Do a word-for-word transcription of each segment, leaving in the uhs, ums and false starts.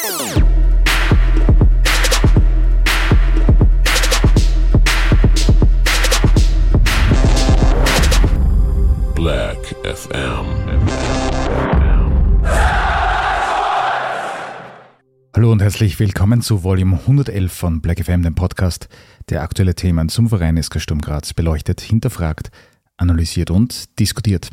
Black F M. Hallo und herzlich willkommen zu Volume hundertelf von Black F M, dem Podcast, der aktuelle Themen zum Verein S K Sturm Graz beleuchtet, hinterfragt, analysiert und diskutiert.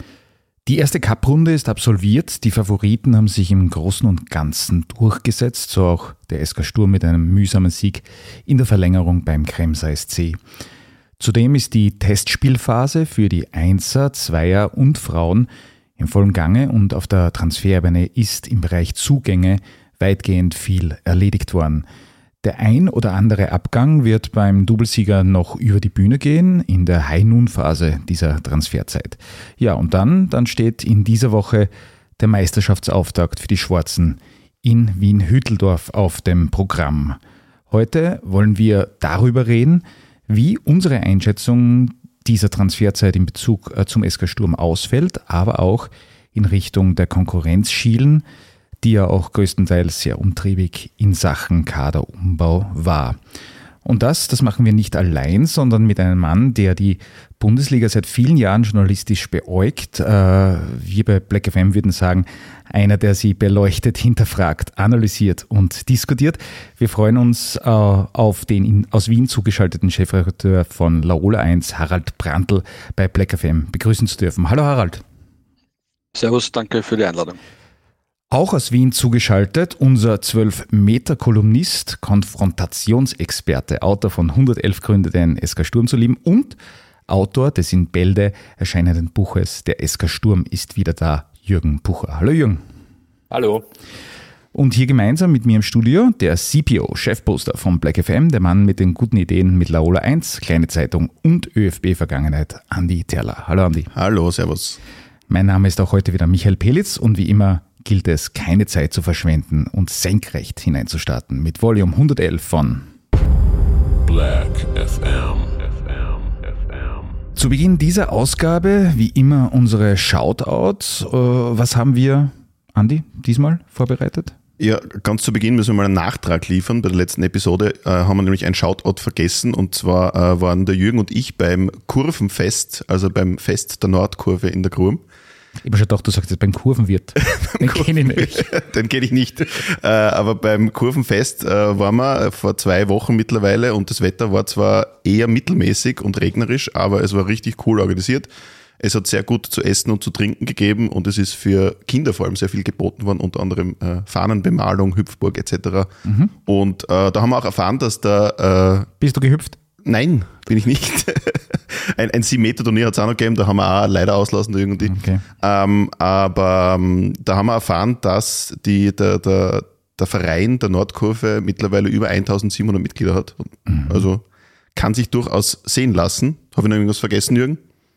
Die erste Cup-Runde ist absolviert, die Favoriten haben sich im Großen und Ganzen durchgesetzt, so auch der S K Sturm mit einem mühsamen Sieg in der Verlängerung beim Kremser S C. Zudem ist die Testspielphase für die Einser, Zweier und Frauen im vollen Gange und auf der Transferebene ist im Bereich Zugänge weitgehend viel erledigt worden. Der ein oder andere Abgang wird beim Doublesieger noch über die Bühne gehen in der High-Noon-Phase dieser Transferzeit. Ja, und dann, dann steht in dieser Woche der Meisterschaftsauftakt für die Schwarzen in Wien-Hütteldorf auf dem Programm. Heute wollen wir darüber reden, wie unsere Einschätzung dieser Transferzeit in Bezug zum S K Sturm ausfällt, aber auch in Richtung der Konkurrenz schielen, die ja auch größtenteils sehr umtriebig in Sachen Kaderumbau war. Und das, das machen wir nicht allein, sondern mit einem Mann, der die Bundesliga seit vielen Jahren journalistisch beäugt. Äh, wir bei Black F M würden sagen, einer, der sie beleuchtet, hinterfragt, analysiert und diskutiert. Wir freuen uns äh, auf den in, aus Wien zugeschalteten Chefredakteur von Laola eins, Harald Brandl, bei Black F M begrüßen zu dürfen. Hallo Harald. Servus, danke für die Einladung. Auch aus Wien zugeschaltet, unser zwölf-Meter-Kolumnist, Konfrontationsexperte, Autor von hundertelf Gründe, den S K Sturm zu lieben und Autor des in Bälde erscheinenden Buches Der S K Sturm ist wieder da, Jürgen Bucher. Hallo Jürgen. Hallo. Und hier gemeinsam mit mir im Studio der C P O, Chefposter von Black F M, der Mann mit den guten Ideen mit Laola eins, Kleine Zeitung und ÖFB-Vergangenheit, Andi Terler. Hallo Andi. Hallo, servus. Mein Name ist auch heute wieder Michael Pelitz und wie immer gilt es, keine Zeit zu verschwenden und senkrecht hineinzustarten mit Volume hundertelf von Black F M. Zu Beginn dieser Ausgabe, wie immer, unsere Shoutouts. Was haben wir, Andi, diesmal vorbereitet? Ja, ganz zu Beginn müssen wir mal einen Nachtrag liefern. Bei der letzten Episode äh, haben wir nämlich einen Shoutout vergessen und zwar äh, waren der Jürgen und ich beim Kurvenfest, also beim Fest der Nordkurve in der Grum. Ich habe schon gedacht, du sagst jetzt beim Kurvenwirt. Den kenne ich nicht. Den kenne ich nicht. Äh, aber beim Kurvenfest äh, waren wir vor zwei Wochen mittlerweile und das Wetter war zwar eher mittelmäßig und regnerisch, aber es war richtig cool organisiert. Es hat sehr gut zu essen und zu trinken gegeben und es ist für Kinder vor allem sehr viel geboten worden, unter anderem äh, Fahnenbemalung, Hüpfburg et cetera. Mhm. Und äh, da haben wir auch erfahren, dass da... Äh, Bist du gehüpft? Nein, bin ich nicht. ein ein sieben Meter Turnier hat es auch noch gegeben, da haben wir auch leider auslassen irgendwie. Okay. Ähm, aber ähm, da haben wir erfahren, dass die, der, der, der Verein der Nordkurve mittlerweile über eintausendsiebenhundert Mitglieder hat. Mhm. Also kann sich durchaus sehen lassen. Habe ich noch irgendwas vergessen, Jürgen?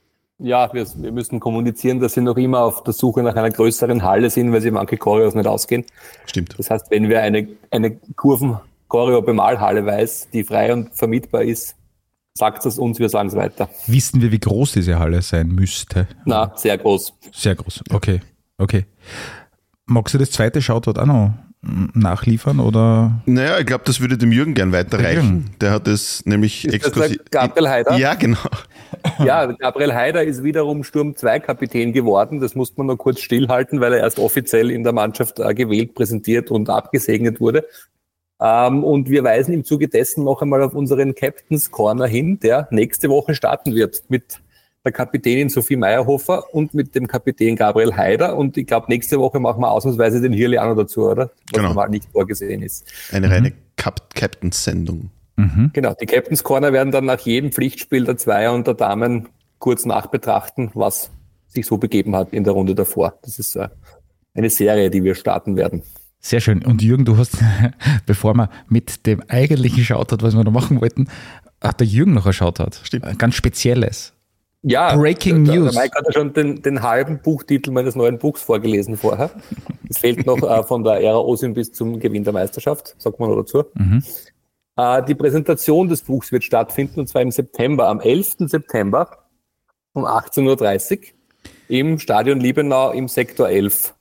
Ja, wir, wir müssen kommunizieren, dass sie noch immer auf der Suche nach einer größeren Halle sind, weil sie manche Choreos nicht ausgehen. Stimmt. Das heißt, wenn wer eine, eine Kurven-Choreo-Bemalhalle weiß, die frei und vermietbar ist, sagt es uns, wir sagen es weiter. Wissen wir, wie groß diese Halle sein müsste? Na, sehr groß. Sehr groß, okay. okay. Magst du das zweite Shoutout auch noch nachliefern? Oder? Naja, ich glaube, das würde dem Jürgen gern weiterreichen. Der hat es nämlich exklusiv... Gabriel Haider? Ja, genau. Ja, Gabriel Haider ist wiederum Sturm zwei Kapitän geworden. Das musste man noch kurz stillhalten, weil er erst offiziell in der Mannschaft gewählt, präsentiert und abgesegnet wurde. Um, und wir weisen im Zuge dessen noch einmal auf unseren Captain's Corner hin, der nächste Woche starten wird mit der Kapitänin Sophie Meyerhofer und mit dem Kapitän Gabriel Haider. Und ich glaube, nächste Woche machen wir ausnahmsweise den Hirli auch noch dazu, oder? Was genau. normal nicht vorgesehen ist. Eine mhm. reine Cap- Captain's-Sendung. Mhm. Genau, die Captain's Corner werden dann nach jedem Pflichtspiel der Zweier und der Damen kurz nachbetrachten, was sich so begeben hat in der Runde davor. Das ist uh, eine Serie, die wir starten werden. Sehr schön. Und Jürgen, du hast, bevor wir mit dem eigentlichen Shoutout, was wir noch machen wollten, hat der Jürgen noch ein Shoutout. Stimmt. Ein ganz spezielles. Ja, Breaking der, News. Der Mike hat ja schon den, den halben Buchtitel meines neuen Buchs vorgelesen vorher. Es fehlt noch äh, von der Ära Osim bis zum Gewinn der Meisterschaft, sagt man noch dazu. Mhm. Äh, die Präsentation des Buchs wird stattfinden, und zwar im September, am elften September um achtzehn Uhr dreißig im Stadion Liebenau im Sektor elf.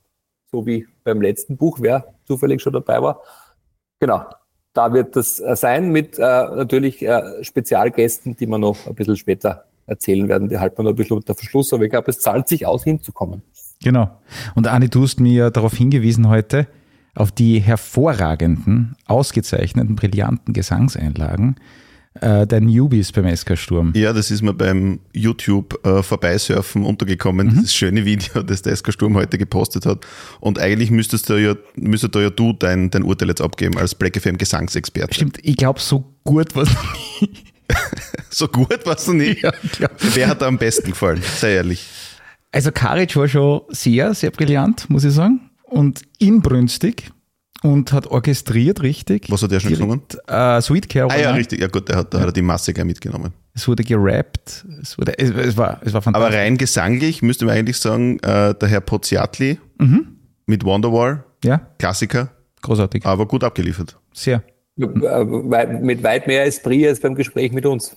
so wie beim letzten Buch, wer zufällig schon dabei war. Genau, da wird das sein mit äh, natürlich äh, Spezialgästen, die wir noch ein bisschen später erzählen werden. Die halten wir noch ein bisschen unter Verschluss, aber ich glaube, es zahlt sich aus, hinzukommen. Genau. Und Andi, du hast mir darauf hingewiesen heute, auf die hervorragenden, ausgezeichneten, brillanten Gesangseinlagen äh, der Newbies beim S K Sturm. Ja, das ist mir beim YouTube äh, Vorbeisurfen untergekommen, mhm. dieses schöne Video, das der S K Sturm heute gepostet hat. Und eigentlich müsstest du ja, müsstest du ja du dein, dein Urteil jetzt abgeben als Black F M Gesangsexperte. Stimmt, ich glaube, so gut war es nie. So gut war es noch nie? Ja, wer hat da am besten gefallen? Sei ehrlich. Also Karic war schon sehr, sehr brillant, muss ich sagen. Und inbrünstig und hat orchestriert richtig. Was hat der schon gesungen? Äh, Sweet Caroline. Ah ja, richtig. Ja gut, der hat, da ja. hat er die Masse gleich mitgenommen. Es wurde gerappt. Es, wurde, es, es, war, es war fantastisch. Aber rein gesanglich müsste man eigentlich sagen, äh, der Herr Pozziatli mhm. mit Wonderwall, ja. Klassiker. Großartig. Aber gut abgeliefert. Sehr. Mit weit mehr Esprit als beim Gespräch mit uns.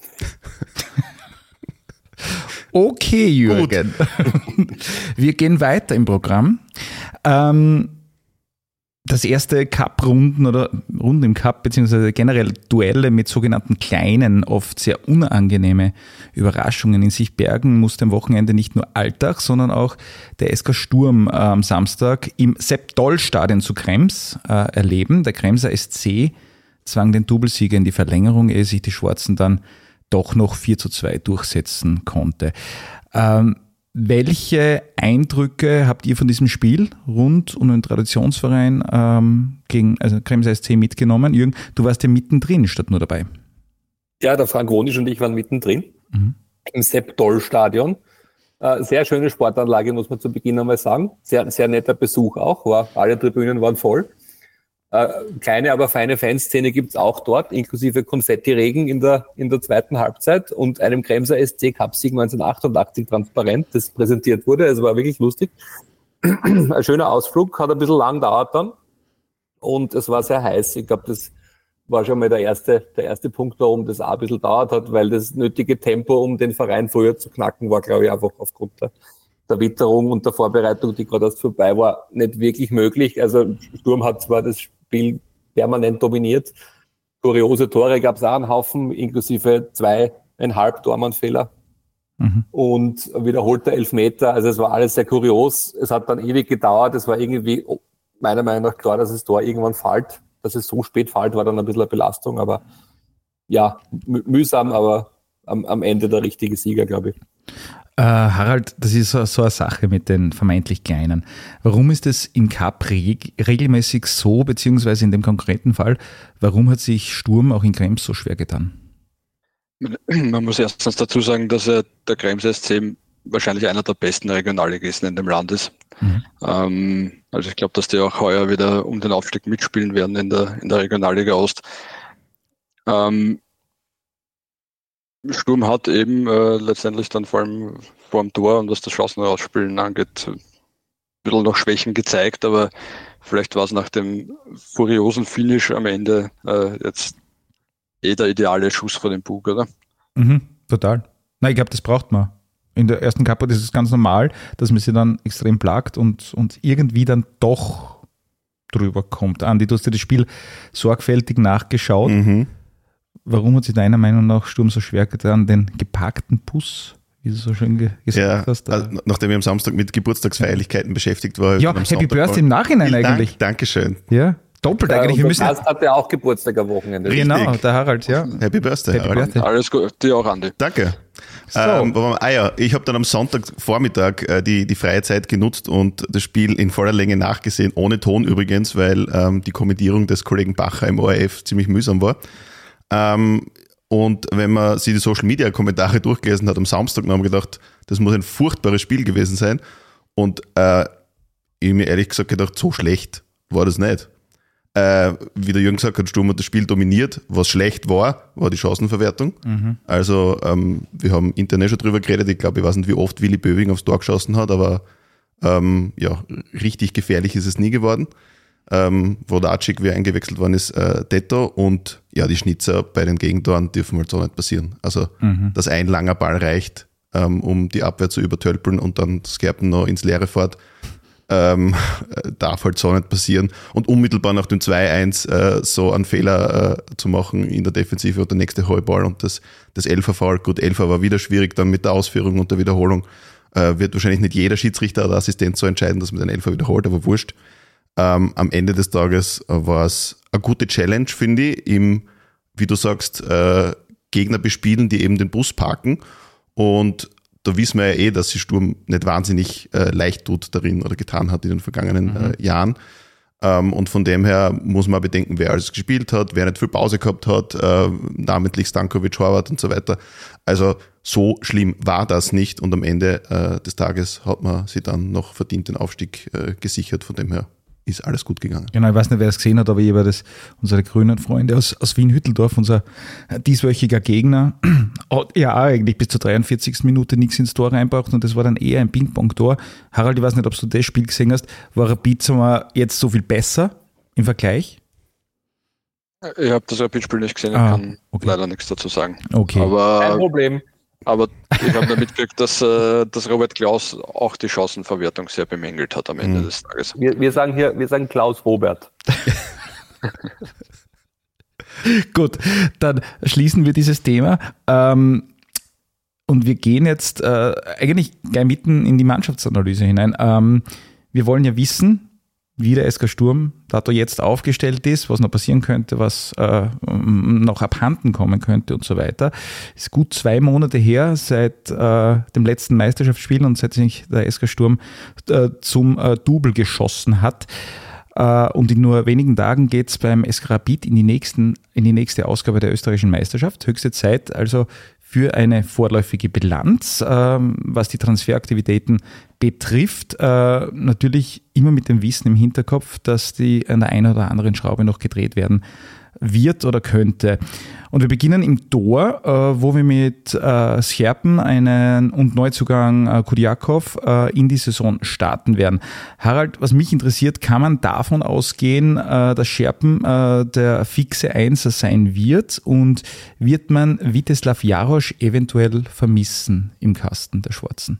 Okay, Jürgen. Wir gehen weiter im Programm. Ähm, das erste Cup-Runden oder Runden im Cup, beziehungsweise generell Duelle mit sogenannten kleinen, oft sehr unangenehme Überraschungen in sich bergen, musste am Wochenende nicht nur Altach, sondern auch der S K Sturm äh, am Samstag im Sepp-Doll-Stadion zu Krems äh, erleben. Der Kremser S C zwang den Doublesieger in die Verlängerung, ehe sich die Schwarzen dann doch noch vier zu zwei durchsetzen konnte. Ähm, welche Eindrücke habt ihr von diesem Spiel rund um den Traditionsverein ähm, gegen also Krems S C mitgenommen? Jürgen, du warst ja mittendrin statt nur dabei. Ja, der Frank Wonisch und ich waren mittendrin mhm. im Sepp-Doll-Stadion. Äh, sehr schöne Sportanlage, muss man zu Beginn einmal sagen. Sehr, sehr netter Besuch auch. War, alle Tribünen waren voll. Äh, kleine, aber feine Fanszene gibt's auch dort, inklusive Konfetti-Regen in der, in der zweiten Halbzeit und einem Kremser S C-Cup-Sieg neunzehnhundertachtundachtzig transparent, das präsentiert wurde. Es war wirklich lustig. Ein schöner Ausflug, hat ein bisschen lang gedauert dann und es war sehr heiß. Ich glaube, das war schon mal der erste, der erste Punkt, warum das auch ein bisschen dauert hat, weil das nötige Tempo, um den Verein früher zu knacken, war, glaube ich, einfach aufgrund der, der Witterung und der Vorbereitung, die gerade erst vorbei war, nicht wirklich möglich. Also Sturm hat zwar das Spiel permanent dominiert. Kuriose Tore gab es auch einen Haufen, inklusive zweieinhalb Tormannfehler mhm. und wiederholter Elfmeter. Also es war alles sehr kurios. Es hat dann ewig gedauert. Es war irgendwie meiner Meinung nach klar, dass das Tor irgendwann fällt. Dass es so spät fällt, war dann ein bisschen eine Belastung. Aber ja, mühsam, aber am, am Ende der richtige Sieger, glaube ich. Äh, Harald, das ist so, so eine Sache mit den vermeintlich Kleinen. Warum ist es im Cup reg- regelmäßig so, beziehungsweise in dem konkreten Fall, warum hat sich Sturm auch in Krems so schwer getan? Man muss erstens dazu sagen, dass er der Krems S C wahrscheinlich einer der besten Regionalligisten in dem Land ist. Mhm. Ähm, also ich glaube, dass die auch heuer wieder um den Aufstieg mitspielen werden in der, in der Regionalliga Ost. Ähm, Sturm hat eben äh, letztendlich dann vor allem vor dem Tor und was das Chancenrausspielen angeht, ein bisschen noch Schwächen gezeigt, aber vielleicht war es nach dem furiosen Finish am Ende äh, jetzt eh der ideale Schuss vor den Bug, oder? Mhm, total. Nein, ich glaube, das braucht man. In der ersten Kappe ist es ganz normal, dass man sie dann extrem plagt und, und irgendwie dann doch drüber kommt. Andi, du hast dir das Spiel sorgfältig nachgeschaut. Mhm. Warum hat sich deiner Meinung nach Sturm so schwer getan, den geparkten Bus, wie du so schön ge- gesagt ja, hast? Also, nachdem ich am Samstag mit Geburtstagsfeierlichkeiten ja. beschäftigt war. Ja, Happy Birthday im Nachhinein Dank, eigentlich. Dankeschön. Ja, doppelt ja, eigentlich. Wir müssen Gast hatte auch Geburtstag am Wochenende. Genau, richtig. Der Harald, ja. Happy Birthday, Happy Harald. Birthday. Alles gut, dir auch, Andi. Danke. So. Ähm, ah ja, ich habe dann am Sonntagvormittag äh, die, die freie Zeit genutzt und das Spiel in voller Länge nachgesehen, ohne Ton übrigens, weil ähm, die Kommentierung des Kollegen Bacher im O R F ziemlich mühsam war. Ähm, Und wenn man sich die Social-Media-Kommentare durchgelesen hat am Samstag, dann haben wir gedacht, das muss ein furchtbares Spiel gewesen sein. Und äh, ich habe mir ehrlich gesagt gedacht, so schlecht war das nicht. Äh, wie der Jürgen gesagt hat, Sturm hat das Spiel dominiert. Was schlecht war, war die Chancenverwertung. Mhm. Also ähm, wir haben intern schon drüber geredet. Ich glaube, ich weiß nicht, wie oft Willi Böwing aufs Tor geschossen hat, aber ähm, ja, richtig gefährlich ist es nie geworden. Ähm, wo der Atschik wieder eingewechselt worden ist, äh, Detto und ja, die Schnitzer bei den Gegentoren dürfen halt so nicht passieren. Also, mhm. dass ein langer Ball reicht, ähm, um die Abwehr zu übertölpeln und dann das Gerben noch ins Leere fährt, Ähm, darf halt so nicht passieren. Und unmittelbar nach dem zwei eins äh, so einen Fehler äh, zu machen in der Defensive oder der nächste Heuball und das, das Elfer-Foul. Gut, Elfer war wieder schwierig dann mit der Ausführung und der Wiederholung. Äh, wird wahrscheinlich nicht jeder Schiedsrichter oder Assistent so entscheiden, dass man den Elfer wiederholt, aber wurscht. Ähm, am Ende des Tages war es eine gute Challenge, finde ich, im, wie du sagst, äh, Gegner bespielen, die eben den Bus parken. Und da wissen wir ja eh, dass sich Sturm nicht wahnsinnig äh, leicht tut darin oder getan hat in den vergangenen mhm. äh, Jahren. Ähm, und von dem her muss man bedenken, wer alles gespielt hat, wer nicht viel Pause gehabt hat, äh, namentlich Stankovic, Horvath und so weiter. Also so schlimm war das nicht und am Ende äh, des Tages hat man sich dann noch verdient den Aufstieg äh, gesichert. Von dem her ist alles gut gegangen. Genau, ich weiß nicht, wer es gesehen hat, aber ich war das, unsere grünen Freunde aus, aus Wien-Hütteldorf, unser dieswöchiger Gegner, hat ja auch eigentlich bis zur dreiundvierzigsten Minute nichts ins Tor reinbracht und das war dann eher ein Ping-Pong-Tor. Harald, ich weiß nicht, ob du das Spiel gesehen hast, war Rapid jetzt so viel besser im Vergleich? Ich habe das Rapid-Spiel nicht gesehen, ich ah, kann okay. leider nichts dazu sagen. Okay. Aber, Kein Problem. Aber ich habe da mitgekriegt, dass, dass Robert Klaus auch die Chancenverwertung sehr bemängelt hat am Ende mhm. des Tages. Wir, wir sagen hier, wir sagen Klaus Robert. Gut, dann schließen wir dieses Thema. Ähm, und wir gehen jetzt äh, eigentlich gleich mitten in die Mannschaftsanalyse hinein. Ähm, wir wollen ja wissen, wie der S K Sturm dato jetzt aufgestellt ist, was noch passieren könnte, was äh, noch abhanden kommen könnte und so weiter. Ist gut zwei Monate her seit äh, dem letzten Meisterschaftsspiel und seit sich der S K Sturm äh, zum äh, Double geschossen hat. Uh, und in nur wenigen Tagen geht es beim S K Rapid in die, nächsten, in die nächste Ausgabe der österreichischen Meisterschaft. Höchste Zeit also für eine vorläufige Bilanz, uh, was die Transferaktivitäten betrifft. Uh, natürlich immer mit dem Wissen im Hinterkopf, dass die an der einen oder anderen Schraube noch gedreht werden wird oder könnte. Und wir beginnen im Tor, äh, wo wir mit äh, Scherpen einen und Neuzugang äh, Kudiakov äh, in die Saison starten werden. Harald, was mich interessiert, kann man davon ausgehen, äh, dass Scherpen äh, der fixe Einser sein wird und wird man Vítězslav Járos eventuell vermissen im Kasten der Schwarzen?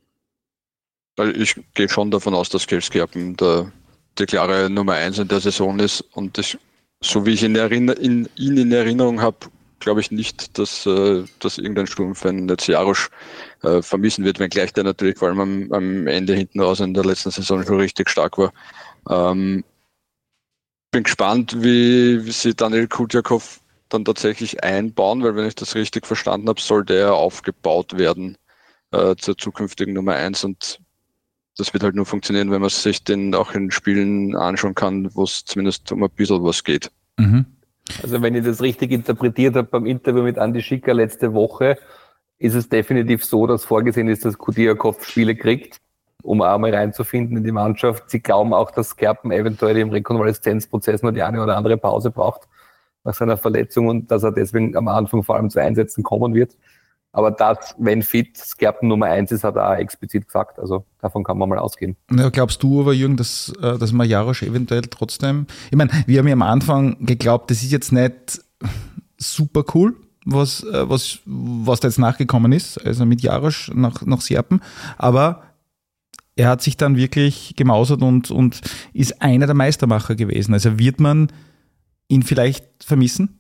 Ich gehe schon davon aus, dass Scherpen der, die klare Nummer eins in der Saison ist und ich So wie ich ihn, erinner- in, ihn in Erinnerung habe, glaube ich nicht, dass, äh, dass irgendein Sturmfan jetzt Járos äh, vermissen wird, wenngleich der natürlich vor allem am, am Ende hinten raus in der letzten Saison schon richtig stark war. Ähm, bin gespannt, wie, wie sie Daniel Kudiakov dann tatsächlich einbauen, weil wenn ich das richtig verstanden habe, soll der aufgebaut werden äh, zur zukünftigen Nummer eins und das wird halt nur funktionieren, wenn man sich den auch in Spielen anschauen kann, wo es zumindest um ein bisschen was geht. Mhm. Also wenn ich das richtig interpretiert habe beim Interview mit Andi Schicker letzte Woche, ist es definitiv so, dass vorgesehen ist, dass Kudiakov Spiele kriegt, um auch mal reinzufinden in die Mannschaft. Sie glauben auch, dass Scherpen eventuell im Rekonvaleszenzprozess noch die eine oder andere Pause braucht nach seiner Verletzung und dass er deswegen am Anfang vor allem zu Einsätzen kommen wird. Aber das, wenn fit, Scherpen Nummer eins ist, hat er auch explizit gesagt. Also davon kann man mal ausgehen. Ja, glaubst du aber, Jürgen, dass, dass man Járos eventuell trotzdem... Ich meine, wir haben ja am Anfang geglaubt, das ist jetzt nicht super cool, was, was, was da jetzt nachgekommen ist, also mit Járos nach, nach Scherpen. Aber er hat sich dann wirklich gemausert und, und ist einer der Meistermacher gewesen. Also wird man ihn vielleicht vermissen?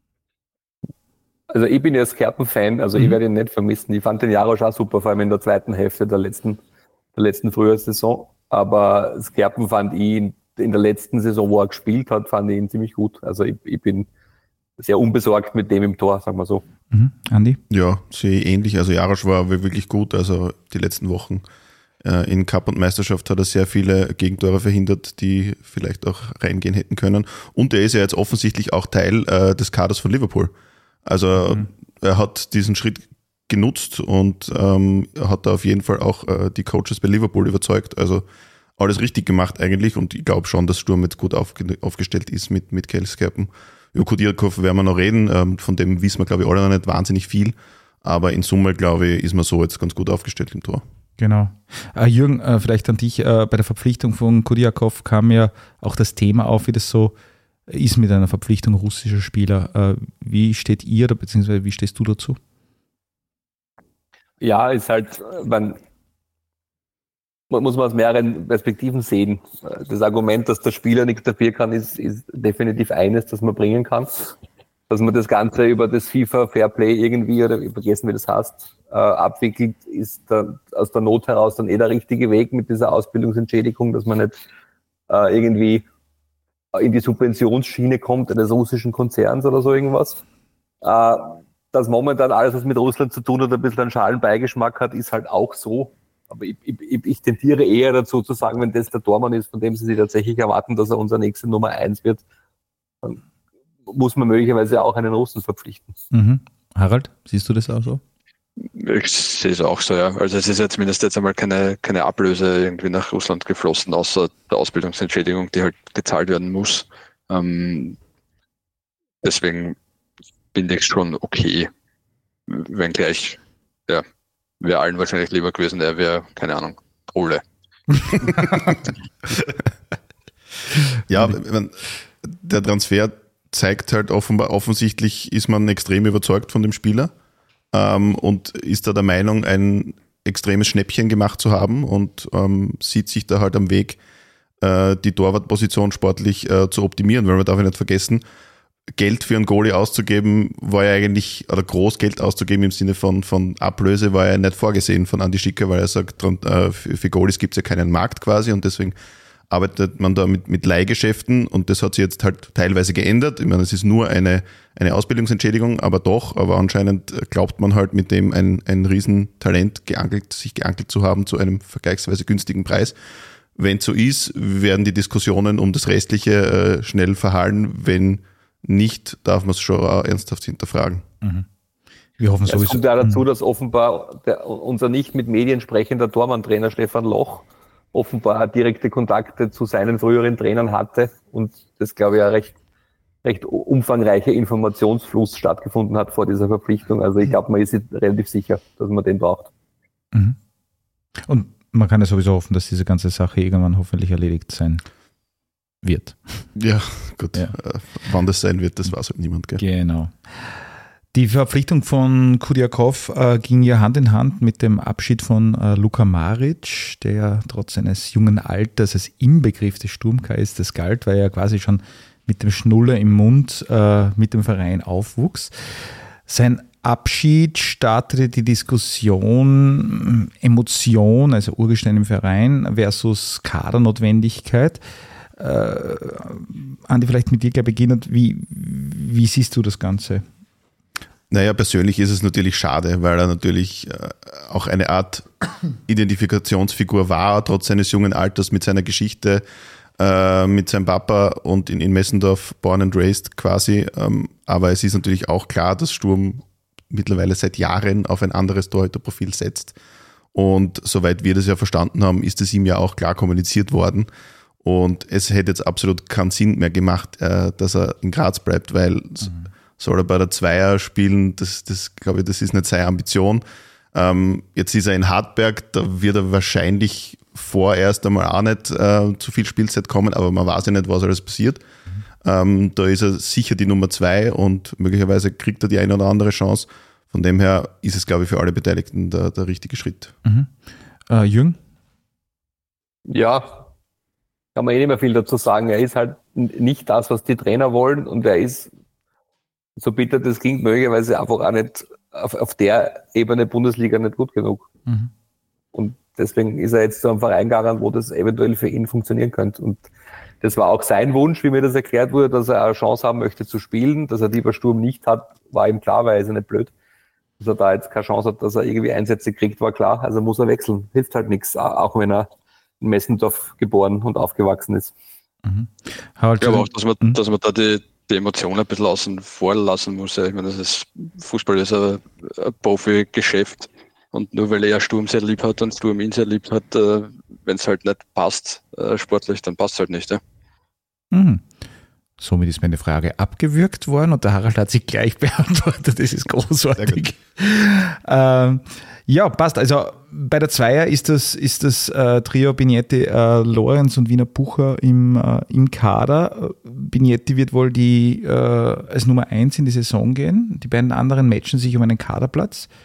Also ich bin ja Scherpen-Fan, also mhm. ich werde ihn nicht vermissen. Ich fand den Járos auch super, vor allem in der zweiten Hälfte der letzten, der letzten Frühjahrssaison. Aber Scherpen fand ich in, in der letzten Saison, wo er gespielt hat, fand ich ihn ziemlich gut. Also ich, ich bin sehr unbesorgt mit dem im Tor, sagen wir so. Mhm. Andi? Ja, sehe ich ähnlich. Also Járos war wirklich gut, also die letzten Wochen. In Cup und Meisterschaft hat er sehr viele Gegentore verhindert, die vielleicht auch reingehen hätten können. Und er ist ja jetzt offensichtlich auch Teil äh, des Kaders von Liverpool. Also mhm. er hat diesen Schritt genutzt und ähm, hat da auf jeden Fall auch äh, die Coaches bei Liverpool überzeugt. Also alles richtig gemacht eigentlich und ich glaube schon, dass Sturm jetzt gut aufge- aufgestellt ist mit, mit Kjell Scherpen. Über Kudiakov werden wir noch reden, ähm, von dem wissen wir glaube ich alle noch nicht wahnsinnig viel, aber in Summe glaube ich, ist man so jetzt ganz gut aufgestellt im Tor. Genau. Äh, Jürgen, äh, vielleicht an dich, äh, bei der Verpflichtung von Kudiakov kam ja auch das Thema auf, wie das so ist mit einer Verpflichtung russischer Spieler. Wie steht ihr oder beziehungsweise wie stehst du dazu? Ja, ist halt, man, muss man aus mehreren Perspektiven sehen. Das Argument, dass der Spieler nichts dafür kann, ist, ist definitiv eines, das man bringen kann. Dass man das Ganze über das FIFA Fairplay irgendwie, oder vergessen wie das heißt, äh, abwickelt, ist da, aus der Not heraus dann eh der richtige Weg mit dieser Ausbildungsentschädigung, dass man nicht äh, irgendwie in die Subventionsschiene kommt eines russischen Konzerns oder so irgendwas. Äh, dass momentan alles, was mit Russland zu tun hat, ein bisschen einen schalen Beigeschmack hat, ist halt auch so. Aber ich, ich, ich tendiere eher dazu zu sagen, wenn das der Tormann ist, von dem sie sich tatsächlich erwarten, dass er unser nächster Nummer eins wird, dann muss man möglicherweise auch einen Russen verpflichten. Mhm. Harald, siehst du das auch so? Ich sehe es auch so, ja. Also es ist ja zumindest jetzt einmal keine, keine Ablöse irgendwie nach Russland geflossen, außer der Ausbildungsentschädigung, die halt gezahlt werden muss. Ähm, deswegen finde ich es schon okay, wenngleich, ja, wäre allen wahrscheinlich lieber gewesen, er wäre, keine Ahnung, Ole. Ja, der Transfer zeigt halt offenbar, offensichtlich ist man extrem überzeugt von dem Spieler ähm, und ist da der Meinung, ein extremes Schnäppchen gemacht zu haben und ähm, sieht sich da halt am Weg, äh, die Torwartposition sportlich äh, zu optimieren, weil man darf ja nicht vergessen, Geld für einen Goalie auszugeben, war ja eigentlich, oder groß Geld auszugeben im Sinne von, von Ablöse, war ja nicht vorgesehen von Andi Schicker, weil er sagt, äh, für, für Goalies gibt es ja keinen Markt quasi und deswegen arbeitet man da mit, mit Leihgeschäften und das hat sich jetzt halt teilweise geändert. Ich meine, es ist nur eine, eine Ausbildungsentschädigung, aber doch, aber anscheinend glaubt man halt mit dem ein, ein Riesentalent geangelt, sich geankelt zu haben zu einem vergleichsweise günstigen Preis. Wenn es so ist, werden die Diskussionen um das Restliche äh, schnell verhallen. Wenn nicht, darf man es schon auch ernsthaft hinterfragen. Mhm. Wir hoffen ja, sowieso. Es kommt ja dazu, dass offenbar der, unser nicht mit Medien sprechender Tormann-Trainer Stefan Loch offenbar direkte Kontakte zu seinen früheren Trainern hatte und das, glaube ich, ein recht, recht umfangreicher Informationsfluss stattgefunden hat vor dieser Verpflichtung. Also ich glaube, man ist sich relativ sicher, dass man den braucht. Mhm. Und man kann ja sowieso hoffen, dass diese ganze Sache irgendwann hoffentlich erledigt sein wird. Ja, gut. Ja. Äh, wann das sein wird, das weiß halt niemand. Gell? Genau. Die Verpflichtung von Kudiakov äh, ging ja Hand in Hand mit dem Abschied von äh, Luka Maric, der ja trotz seines jungen Alters als Inbegriff des Sturmgeistes galt, weil er quasi schon mit dem Schnuller im Mund äh, mit dem Verein aufwuchs. Sein Abschied startete die Diskussion Emotion, also Urgestein im Verein versus Kadernotwendigkeit. Äh, Andi, vielleicht mit dir gleich beginnen. Wie, wie siehst du das Ganze? Naja, persönlich ist es natürlich schade, weil er natürlich äh, auch eine Art Identifikationsfigur war, trotz seines jungen Alters mit seiner Geschichte, äh, mit seinem Papa und in, in Messendorf born and raised quasi. Ähm, aber es ist natürlich auch klar, dass Sturm mittlerweile seit Jahren auf ein anderes Torhüterprofil setzt. Und soweit wir das ja verstanden haben, ist es ihm ja auch klar kommuniziert worden. Und es hätte jetzt absolut keinen Sinn mehr gemacht, äh, dass er in Graz bleibt, weil mhm. soll er bei der Zweier spielen, das, das glaube ich, das ist nicht seine Ambition. Ähm, jetzt ist er in Hartberg, da wird er wahrscheinlich vorerst einmal auch nicht äh, zu viel Spielzeit kommen, aber man weiß ja nicht, was alles passiert. Mhm. Ähm, da ist er sicher die Nummer zwei und möglicherweise kriegt er die eine oder andere Chance. Von dem her ist es, glaube ich, für alle Beteiligten der, der richtige Schritt. Mhm. Äh, Jürgen? Ja, kann man eh nicht mehr viel dazu sagen. Er ist halt nicht das, was die Trainer wollen und er ist, so bitter das klingt, möglicherweise einfach auch nicht auf, auf der Ebene Bundesliga nicht gut genug. Mhm. Und deswegen ist er jetzt zu einem Verein gegangen, wo das eventuell für ihn funktionieren könnte. Und das war auch sein Wunsch, wie mir das erklärt wurde, dass er eine Chance haben möchte zu spielen. Dass er die bei Sturm nicht hat, war ihm klar, weil er ist ja nicht blöd. Dass er da jetzt keine Chance hat, dass er irgendwie Einsätze kriegt, war klar. Also muss er wechseln. Hilft halt nichts, auch wenn er in Messendorf geboren und aufgewachsen ist. Mhm. Ja, aber auch, dass man, mhm. dass man da die, die Emotionen ein bisschen außen vor lassen muss. Ja. Ich meine, das ist, Fußball ist ein, ein Profi-Geschäft und nur weil er Sturm sehr lieb hat und Sturm ihn sehr lieb hat, äh, wenn es halt nicht passt, äh, sportlich, dann passt es halt nicht. Ja. Mhm. Somit ist meine Frage abgewürgt worden und der Harald hat sich gleich beantwortet. Das ist großartig. Ähm, ja, passt. Also bei der Zweier ist das, ist das äh, Trio Bignetti, äh, Lorenz und Wiener Bucher im, äh, im Kader. Bignetti wird wohl die, äh, als Nummer eins in die Saison gehen. Die beiden anderen matchen sich um einen Kaderplatz.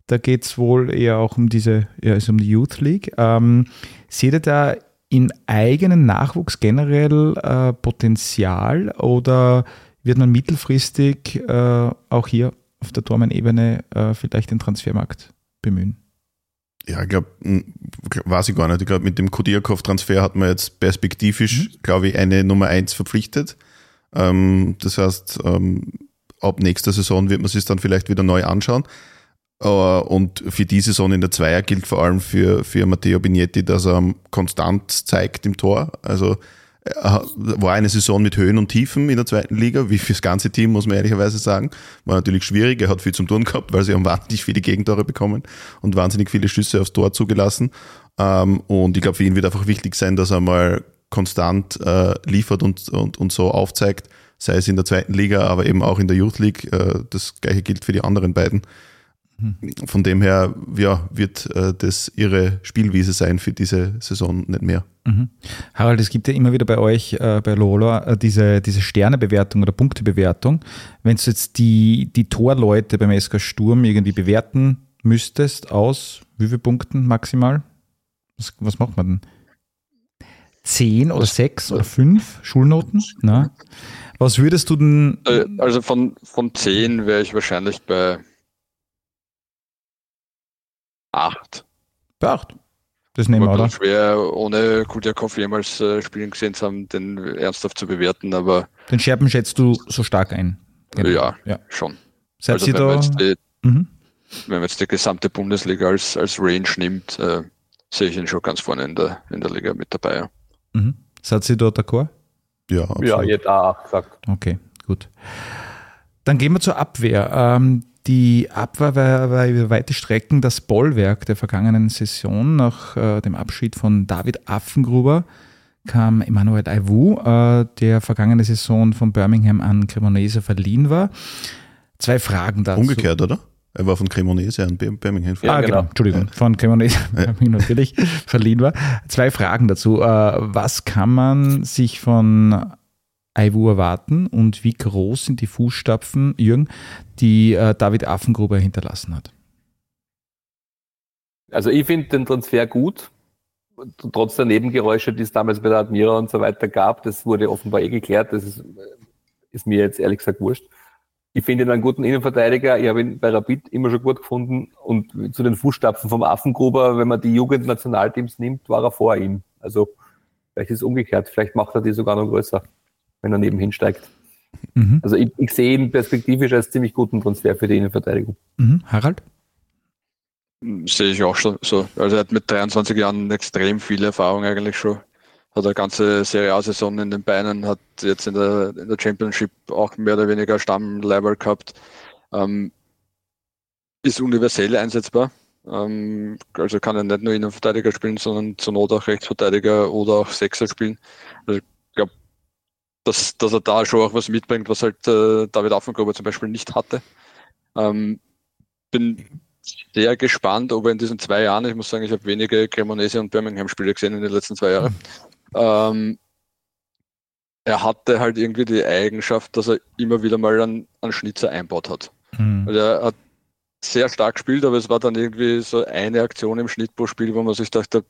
Da geht es wohl eher auch um diese, ja, also um die Youth League. Ähm, seht ihr da in eigenen Nachwuchs generell äh, Potenzial oder wird man mittelfristig äh, auch hier auf der Dormen-Ebene äh, vielleicht den Transfermarkt bemühen? Ja, ich glaube, weiß ich gar nicht. Ich glaube, mit dem Kodiakov-Transfer hat man jetzt perspektivisch, mhm. glaube ich, eine Nummer eins verpflichtet. Ähm, das heißt, ähm, ab nächster Saison wird man sich dann vielleicht wieder neu anschauen. Uh, und für die Saison in der Zweier gilt vor allem für, für Matteo Bignetti, dass er konstant zeigt im Tor. Also er war eine Saison mit Höhen und Tiefen in der zweiten Liga, wie fürs ganze Team, muss man ehrlicherweise sagen. War natürlich schwierig, er hat viel zum Tun gehabt, weil sie haben wahnsinnig viele Gegentore bekommen und wahnsinnig viele Schüsse aufs Tor zugelassen. Um, und ich glaube, für ihn wird einfach wichtig sein, dass er mal konstant uh, liefert und, und, und so aufzeigt, sei es in der zweiten Liga, aber eben auch in der Youth League. Uh, das Gleiche gilt für die anderen beiden. Von dem her ja, wird äh, das ihre Spielwiese sein für diese Saison, nicht mehr. Mhm. Harald, es gibt ja immer wieder bei euch, äh, bei Lola, äh, diese, diese Sternebewertung oder Punktebewertung. Wenn du jetzt die, die Torleute beim S K Sturm irgendwie bewerten müsstest, aus wie viele Punkten maximal? Was, was macht man denn? Zehn oder sechs oder fünf Schulnoten? Na? Was würdest du denn... Also von, von zehn wäre ich wahrscheinlich bei Acht. Bei acht. Das nehmen wir, oder? Es schwer, ohne Kodiakov jemals äh, spielen gesehen zu haben, den ernsthaft zu bewerten, aber... Den Scherpen schätzt du so stark ein? Genau. Ja, ja, schon. Seid also ihr wenn, da? man jetzt die, mhm. wenn man jetzt die gesamte Bundesliga als, als Range nimmt, äh, sehe ich ihn schon ganz vorne in der, in der Liga mit dabei. Ja. Mhm. Seid ihr da d'accord? Ja, absolut. Ja, jetzt auch gesagt. Okay, gut. Dann gehen wir zur Abwehr. Ähm, Die Abwehr war, war über weite Strecken das Bollwerk der vergangenen Saison. Nach äh, dem Abschied von David Affengruber kam Emmanuel Aivu, äh, der vergangene Saison von Birmingham an Cremonese verliehen war. Zwei Fragen dazu. Umgekehrt, oder? Er war von Cremonese an Birmingham verliehen. Ah, genau. genau. Entschuldigung. Ja. Von Cremonese ja. natürlich verliehen war. Zwei Fragen dazu. Äh, was kann man sich von Aivu erwarten und wie groß sind die Fußstapfen, Jürgen, die äh, David Affengruber hinterlassen hat? Also ich finde den Transfer gut, trotz der Nebengeräusche, die es damals bei der Admira und so weiter gab. Das wurde offenbar eh geklärt, das ist, ist mir jetzt ehrlich gesagt wurscht. Ich finde ihn einen guten Innenverteidiger, ich habe ihn bei Rapid immer schon gut gefunden und zu den Fußstapfen vom Affengruber, wenn man die Jugendnationalteams nimmt, war er vor ihm. Also vielleicht ist es umgekehrt, vielleicht macht er die sogar noch größer, wenn er nebenhin steigt. Mhm. Also ich, ich sehe ihn perspektivisch als ziemlich guten Transfer für die Innenverteidigung. Mhm. Harald? Sehe ich auch schon so. Also er hat mit dreiundzwanzig Jahren extrem viel Erfahrung eigentlich schon. Hat eine ganze Serie A-Saison in den Beinen, hat jetzt in der, in der Championship auch mehr oder weniger Stammleiber gehabt. Ähm, ist universell einsetzbar. Ähm, also kann er nicht nur Innenverteidiger spielen, sondern zur Not auch Rechtsverteidiger oder auch Sechser spielen. Also ich glaube, dass, dass er da schon auch was mitbringt, was halt äh, David Affengruber zum Beispiel nicht hatte. Ähm, bin sehr gespannt, ob er in diesen zwei Jahren, ich muss sagen, ich habe wenige Cremonese und Birmingham-Spiele gesehen in den letzten zwei Jahren. Ähm, er hatte halt irgendwie die Eigenschaft, dass er immer wieder mal einen, einen Schnitzer einbaut hat. Mhm. Also er hat sehr stark gespielt, aber es war dann irgendwie so eine Aktion im Schnitt pro Spiel, wo man sich dachte,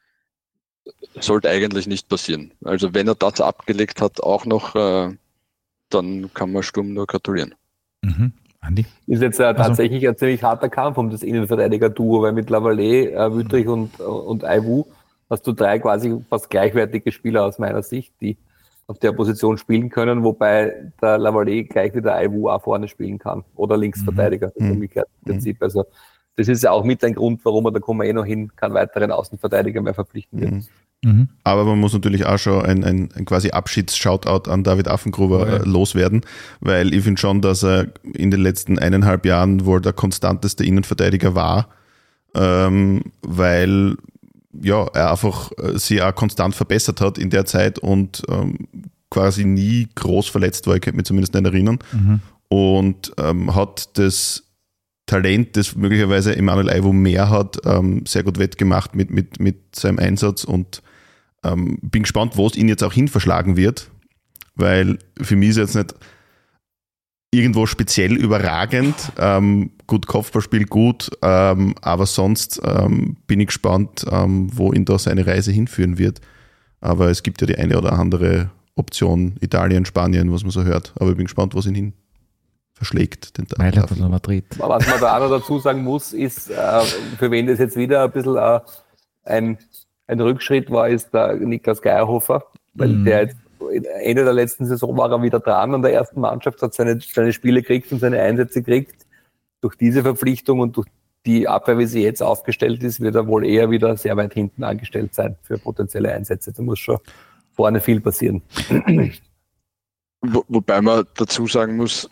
sollte eigentlich nicht passieren. Also wenn er das abgelegt hat, auch noch, äh, dann kann man Sturm nur gratulieren. Mhm. Andi? Ist jetzt äh, tatsächlich also ein ziemlich harter Kampf um das Innenverteidiger-Duo, weil mit Lavallée, äh, Wüttrich und, und Aivu hast du drei quasi fast gleichwertige Spieler aus meiner Sicht, die auf der Position spielen können, wobei der Lavallée gleich wie der Aivu auch vorne spielen kann oder Linksverteidiger, mhm. umgekehrt im Prinzip. Also das ist ja auch mit ein Grund, warum er, da kommen wir eh noch hin, keinen weiteren Außenverteidiger mehr verpflichten wird. Mhm. Mhm. Aber man muss natürlich auch schon ein, ein, ein quasi Abschieds-Shoutout an David Affengruber oh ja. äh, loswerden, weil ich finde schon, dass er in den letzten eineinhalb Jahren wohl der konstanteste Innenverteidiger war, ähm, weil ja, er einfach äh, sich auch konstant verbessert hat in der Zeit und ähm, quasi nie groß verletzt war, ich könnte mich zumindest nicht erinnern. Mhm. Und ähm, hat das Talent, das möglicherweise Emmanuel Aivu mehr hat, ähm, sehr gut wettgemacht mit, mit, mit seinem Einsatz und ähm, bin gespannt, wo es ihn jetzt auch hin verschlagen wird, weil für mich ist jetzt nicht, irgendwo speziell überragend. Ähm, gut, Kopfballspiel gut, ähm, aber sonst ähm, bin ich gespannt, ähm, wo ihn da seine Reise hinführen wird. Aber es gibt ja die eine oder andere Option, Italien, Spanien, was man so hört. Aber ich bin gespannt, was ihn hin verschlägt. Den Mailand oder Madrid. Was man da auch noch dazu sagen muss, ist, äh, für wen das jetzt wieder ein bisschen äh, ein, ein Rückschritt war, ist der Niklas Geierhofer, weil mhm. der jetzt Ende der letzten Saison war er wieder dran an der ersten Mannschaft, hat seine, seine Spiele gekriegt und seine Einsätze gekriegt. Durch diese Verpflichtung und durch die Abwehr, wie sie jetzt aufgestellt ist, wird er wohl eher wieder sehr weit hinten angestellt sein für potenzielle Einsätze. Da muss schon vorne viel passieren. Wo, wobei man dazu sagen muss,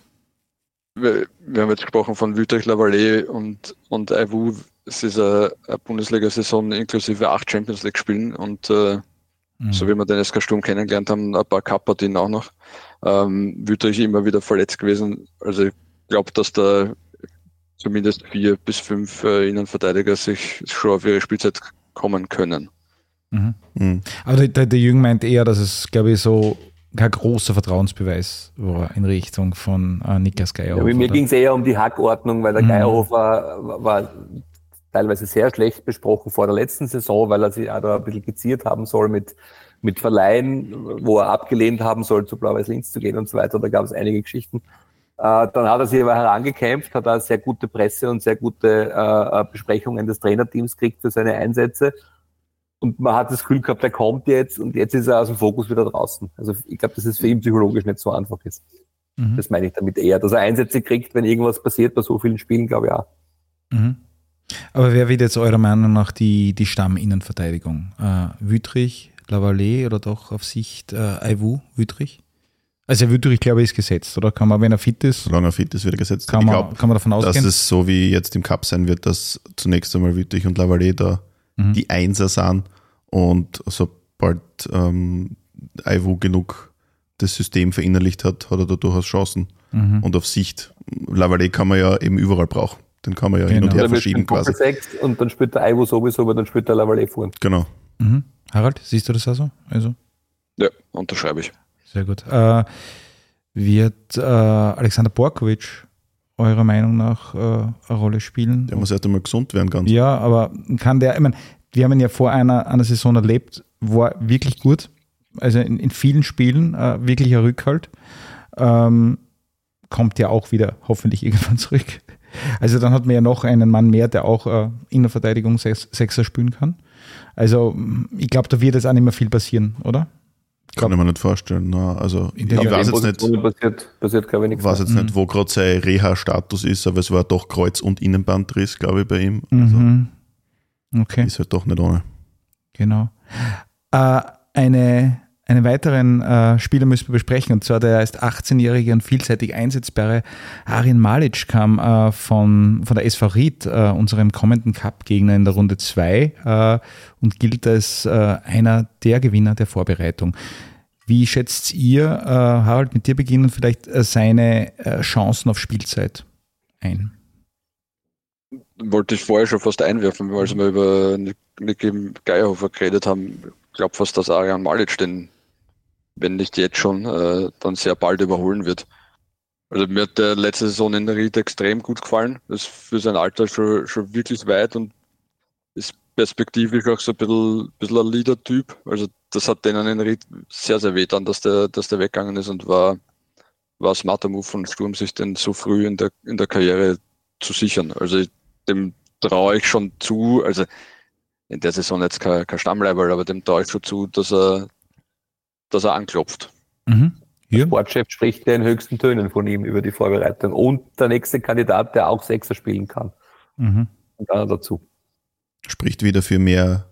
wir, wir haben jetzt gesprochen von Wüterich, Lavallée und, und Aivu. Es ist eine, eine Bundesliga-Saison inklusive acht Champions League-Spielen und äh, mhm. so wie wir den S K Sturm kennengelernt haben, ein paar Cup-Partien auch noch. Ähm, Wüterich immer wieder verletzt gewesen. Also ich glaube, dass da zumindest vier bis fünf äh, Innenverteidiger sich schon auf ihre Spielzeit kommen können. Mhm. Mhm. Aber der, der Jürgen meint eher, dass es, glaube ich, so kein großer Vertrauensbeweis war in Richtung von äh, Niklas Geierhofer. Ja, mir ging es eher um die Hackordnung, weil der mhm. Geierhofer war, war teilweise sehr schlecht besprochen vor der letzten Saison, weil er sich auch da ein bisschen geziert haben soll mit, mit Verleihen, wo er abgelehnt haben soll, zu Blau-Weiß Linz zu gehen und so weiter. Da gab es einige Geschichten. Äh, dann hat er sich aber herangekämpft, hat er sehr gute Presse und sehr gute äh, Besprechungen des Trainerteams gekriegt für seine Einsätze. Und man hat das Gefühl gehabt, er kommt jetzt und jetzt ist er aus dem Fokus wieder draußen. Also ich glaube, dass es für ihn psychologisch nicht so einfach ist. Mhm. Das meine ich damit eher, dass er Einsätze kriegt, wenn irgendwas passiert bei so vielen Spielen, glaube ich auch. Mhm. Aber wer wird jetzt eurer Meinung nach die, die Stamminnenverteidigung? Äh, Wüttrich, Lavallée oder doch auf Sicht äh, Aivu, Wüttrich? Also Wüttrich, glaube ich, ist gesetzt, oder? Kann man, wenn er fit ist? Solange er fit ist, wird er gesetzt. Kann, ich man, glaub, kann man davon ausgehen? dass es so wie jetzt im Cup sein wird, dass zunächst einmal Wüttrich und Lavallée da mhm. die Einser sind und sobald ähm, Aivu genug das System verinnerlicht hat, hat er da durchaus Chancen. Mhm. Und auf Sicht, Lavallée kann man ja eben überall brauchen. Den kann man ja genau. hin und her verschieben quasi. Und dann spielt der Aivu sowieso, aber dann spielt der Lavallée vor. Genau. Mhm. Harald, siehst du das also? also? Ja, unterschreibe ich. Sehr gut. Äh, wird äh, Alexander Borkovic eurer Meinung nach äh, eine Rolle spielen? Der muss erst einmal gesund werden ganz. Ja, aber kann der, ich meine, wir haben ihn ja vor einer, einer Saison erlebt, war wirklich gut. Also in, in vielen Spielen äh, wirklicher Rückhalt. Ähm, kommt ja auch wieder hoffentlich irgendwann zurück. Also dann hat man ja noch einen Mann mehr, der auch äh, Innenverteidigung Sechs, Sechser spielen kann. Also ich glaube, da wird jetzt auch nicht mehr viel passieren, oder? Kann ich mir nicht vorstellen. Na, also ich weiß jetzt nicht, passiert, passiert, glaube ich, nichts weiß jetzt mhm. nicht, wo gerade sein Reha-Status ist, aber es war doch Kreuz- und Innenbandriss, glaube ich, bei ihm. Also mhm. Okay. Ist halt doch nicht ohne. Genau. Äh, eine, einen weiteren äh, Spieler müssen wir besprechen, und zwar der ist achtzehnjährige und vielseitig einsetzbare Arin Malic kam äh, von, von der S V Ried, äh, unserem kommenden Cup-Gegner in der Runde zwei äh, und gilt als äh, einer der Gewinner der Vorbereitung. Wie schätzt ihr, äh, Harald, mit dir beginnen, vielleicht äh, seine äh, Chancen auf Spielzeit ein? Wollte ich vorher schon fast einwerfen, weil wir über Niki Geierhofer geredet haben. Ich glaube fast, dass Arian Malic den, wenn nicht jetzt schon, äh, dann sehr bald überholen wird. Also mir hat der letzte Saison in der Ried extrem gut gefallen. Das ist für sein Alter schon, schon wirklich weit und ist perspektivisch auch so ein bisschen, bisschen ein Leader-Typ. Also das hat denen in Ried sehr, sehr weh dann, dass der, dass der weggegangen ist, und war, war ein smarter Move von Sturm, sich den so früh in der, in der Karriere zu sichern. Also ich, dem traue ich schon zu, also in der Saison jetzt kein, kein Stammleiber, aber dem traue ich schon zu, dass er, dass er anklopft. Mhm. Der Sportchef spricht ja in höchsten Tönen von ihm über die Vorbereitung. Und der nächste Kandidat, der auch Sechser spielen kann. Mhm. Und dann dazu. Spricht wieder für mehr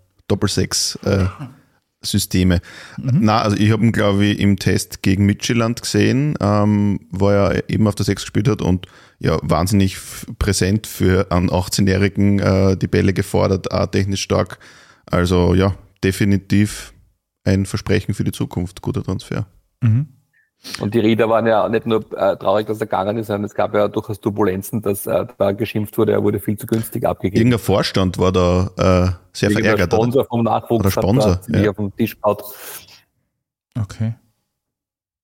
Doppelsechs-Systeme. Äh, mhm. Na, also ich habe ihn, glaube ich, im Test gegen Midtjylland gesehen, ähm, wo er eben auf der Sechs gespielt hat und ja, wahnsinnig f- präsent für einen achtzehnjährigen, äh, die Bälle gefordert, auch technisch stark. Also ja, definitiv ein Versprechen für die Zukunft, guter Transfer. Mhm. Und die Rieder waren ja nicht nur äh, traurig, dass er gegangen ist, sondern es gab ja durchaus Turbulenzen, dass äh, da geschimpft wurde, er wurde viel zu günstig abgegeben. Irgendein Vorstand war da äh, sehr Irgendein verärgert. Sponsor vom Nachwuchs oder Sponsor, hat da ja. auf den Tisch gehaut. Okay.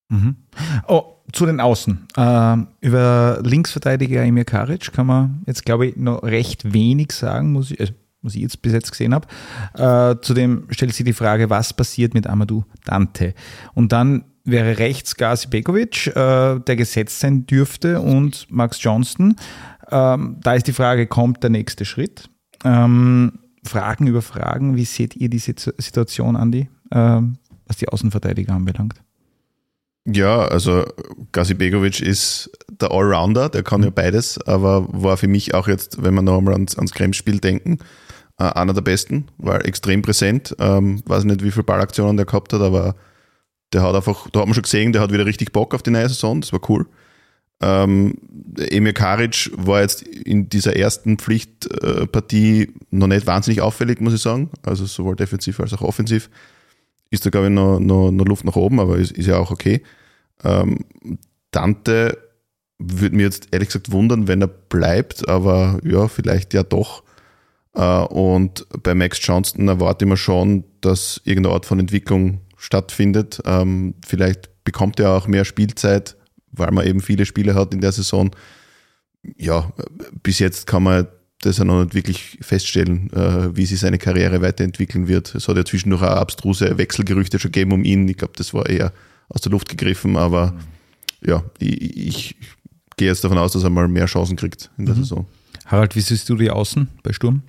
Mhm. Oh, zu den Außen. Äh, über Linksverteidiger Emir Karic kann man jetzt, glaube ich, noch recht wenig sagen, muss ich, also, was ich jetzt bis jetzt gesehen habe. Äh, zudem stellt sich die Frage, was passiert mit Amadou Dante? Und dann wäre rechts Gazi Begovic, äh, der gesetzt sein dürfte, und Max Johnston. Ähm, da ist die Frage, kommt der nächste Schritt? Ähm, Fragen über Fragen. Wie seht ihr die Situation, Andi, ähm, was die Außenverteidiger anbelangt? Ja, also Gazi Begovic ist der Allrounder, der kann mhm. ja beides, aber war für mich auch jetzt, wenn wir noch einmal ans, ans Krems-Spiel denken, äh, einer der besten, war extrem präsent. Ähm, weiß nicht, wie viele Ballaktionen der gehabt hat, aber der hat einfach, da hat man schon gesehen, der hat wieder richtig Bock auf die neue Saison, das war cool. Ähm, Emir Karic war jetzt in dieser ersten Pflichtpartie noch nicht wahnsinnig auffällig, muss ich sagen. Also sowohl defensiv als auch offensiv. Ist da, glaube ich, noch, noch, noch Luft nach oben, aber ist, ist ja auch okay. Ähm, Dante würde mir jetzt ehrlich gesagt wundern, wenn er bleibt, aber ja, vielleicht ja doch. Äh, und bei Max Johnston erwarte ich mir schon, dass irgendeine Art von Entwicklung stattfindet. Ähm, vielleicht bekommt er auch mehr Spielzeit, weil man eben viele Spiele hat in der Saison. Ja, bis jetzt kann man das ja noch nicht wirklich feststellen, äh, wie sich seine Karriere weiterentwickeln wird. Es hat ja zwischendurch auch abstruse Wechselgerüchte schon gegeben um ihn. Ich glaube, das war eher aus der Luft gegriffen, aber mhm. ja, ich, ich gehe jetzt davon aus, dass er mal mehr Chancen kriegt in der mhm. Saison. Harald, wie siehst du die Außen bei Sturm?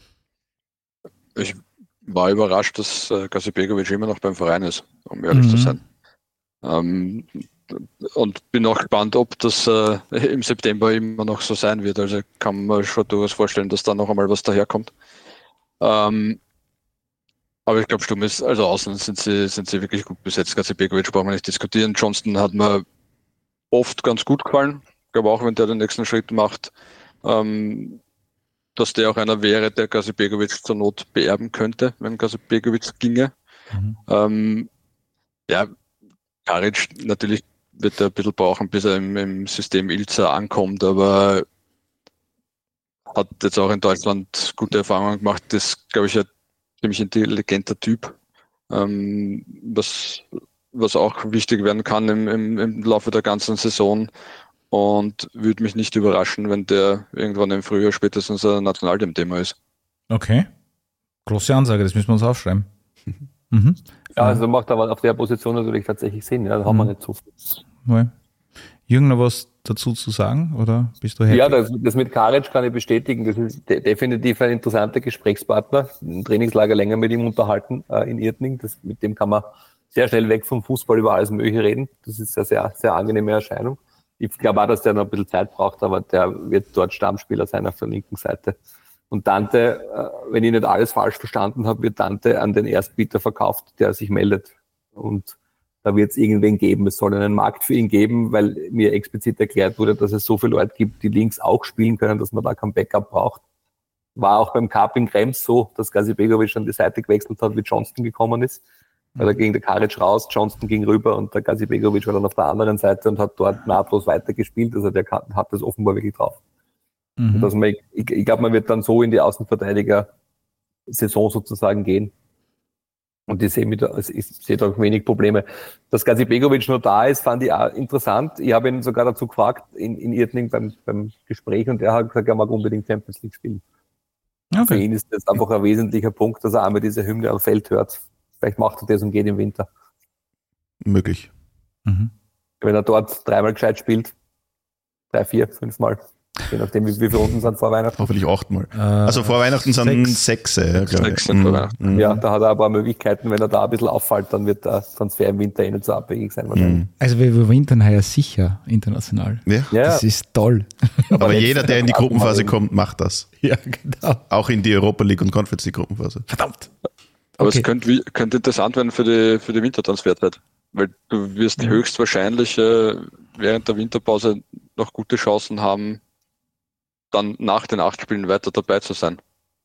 Ich war überrascht, dass äh, Gazi Begovic immer noch beim Verein ist, um ehrlich mhm. zu sein. Ähm, und bin auch gespannt, ob das äh, im September immer noch so sein wird. Also kann man schon durchaus vorstellen, dass da noch einmal was daherkommt. Ähm, aber ich glaube, Sturm ist, also außen sind sie, sind sie wirklich gut besetzt. Gazi Begovic brauchen wir nicht diskutieren. Johnston hat mir oft ganz gut gefallen. Ich glaube auch, wenn der den nächsten Schritt macht, ähm, dass der auch einer wäre, der Gazi Begovic zur Not beerben könnte, wenn Gazi Begovic ginge. Mhm. Ähm, ja, Karic natürlich wird er ein bisschen brauchen, bis er im, im System Ilza ankommt, aber hat jetzt auch in Deutschland gute Erfahrungen gemacht. Das ist, glaube ich, ein ziemlich intelligenter Typ, ähm, was, was auch wichtig werden kann im, im, im Laufe der ganzen Saison, und würde mich nicht überraschen, wenn der irgendwann im Frühjahr spätestens ein Nationalteam-Thema ist. Okay, große Ansage, das müssen wir uns aufschreiben. Mhm. Ja, also macht aber auf der Position natürlich tatsächlich Sinn. Ja, da haben mhm. wir nicht so viel. Ja. Jürgen, noch was dazu zu sagen, oder bist du happy? Ja, das, das mit Karic kann ich bestätigen. Das ist de- definitiv ein interessanter Gesprächspartner. Ein Trainingslager länger mit ihm unterhalten äh, in Irtning. Das, mit dem kann man sehr schnell weg vom Fußball über alles Mögliche reden. Das ist eine sehr, sehr angenehme Erscheinung. Ich glaube auch, dass der noch ein bisschen Zeit braucht, aber der wird dort Stammspieler sein auf der linken Seite. Und Dante, wenn ich nicht alles falsch verstanden habe, wird Dante an den Erstbieter verkauft, der sich meldet. Und da wird es irgendwen geben. Es soll einen Markt für ihn geben, weil mir explizit erklärt wurde, dass es so viele Leute gibt, die links auch spielen können, dass man da kein Backup braucht. War auch beim Cup in Krems so, dass Gazi Begovic an die Seite gewechselt hat, wie Johnston gekommen ist. Weil da ging der Karic raus, Johnston ging rüber und der Gazi Begovic war dann auf der anderen Seite und hat dort nahtlos weitergespielt. Also der hat das offenbar wirklich drauf. Mhm. Dass man, ich, ich glaube, man wird dann so in die Außenverteidiger-Saison sozusagen gehen. Und ich sehe, mit, ich sehe da wenig Probleme. Dass Gazi Begovic noch da ist, fand ich auch interessant. Ich habe ihn sogar dazu gefragt in, in Irtning beim, beim Gespräch, und er hat gesagt, er mag unbedingt Champions League spielen. Okay. Für ihn ist das einfach ein wesentlicher Punkt, dass er einmal diese Hymne am Feld hört. Vielleicht macht er das und geht im Winter. Möglich. Mhm. Wenn er dort dreimal gescheit spielt, drei, vier, fünfmal. Je nachdem, wie, wie viele Runden sind vor Weihnachten. Hoffentlich achtmal. Äh, also vor Weihnachten sind sechs. Ja, sechs sind vor Weihnachten. Mhm. Ja, da hat er ein paar Möglichkeiten. Wenn er da ein bisschen auffällt, dann wird der Transfer im Winter eh nicht so abhängig sein wahrscheinlich. Mhm. Also wir überwintern heuer sicher international. Ja. Das ist toll. Aber, Aber jeder, der in die Gruppenphase kommt, macht das. Ja, genau. Auch in die Europa League und Conference League Gruppenphase. Verdammt. Aber Okay. es könnte, könnte interessant werden für die, für die Wintertransferzeit, weil du wirst mhm. höchstwahrscheinlich äh, während der Winterpause noch gute Chancen haben, dann nach den acht Spielen weiter dabei zu sein.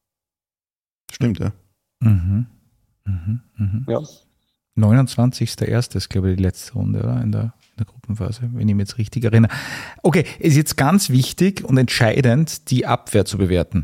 Stimmt, ja. Mhm. Mhm. Mhm. Ja. neunundzwanzigster erster ist, glaube ich, die letzte Runde, oder? In der, in der Gruppenphase, wenn ich mich jetzt richtig erinnere. Okay, ist jetzt ganz wichtig und entscheidend, die Abwehr zu bewerten.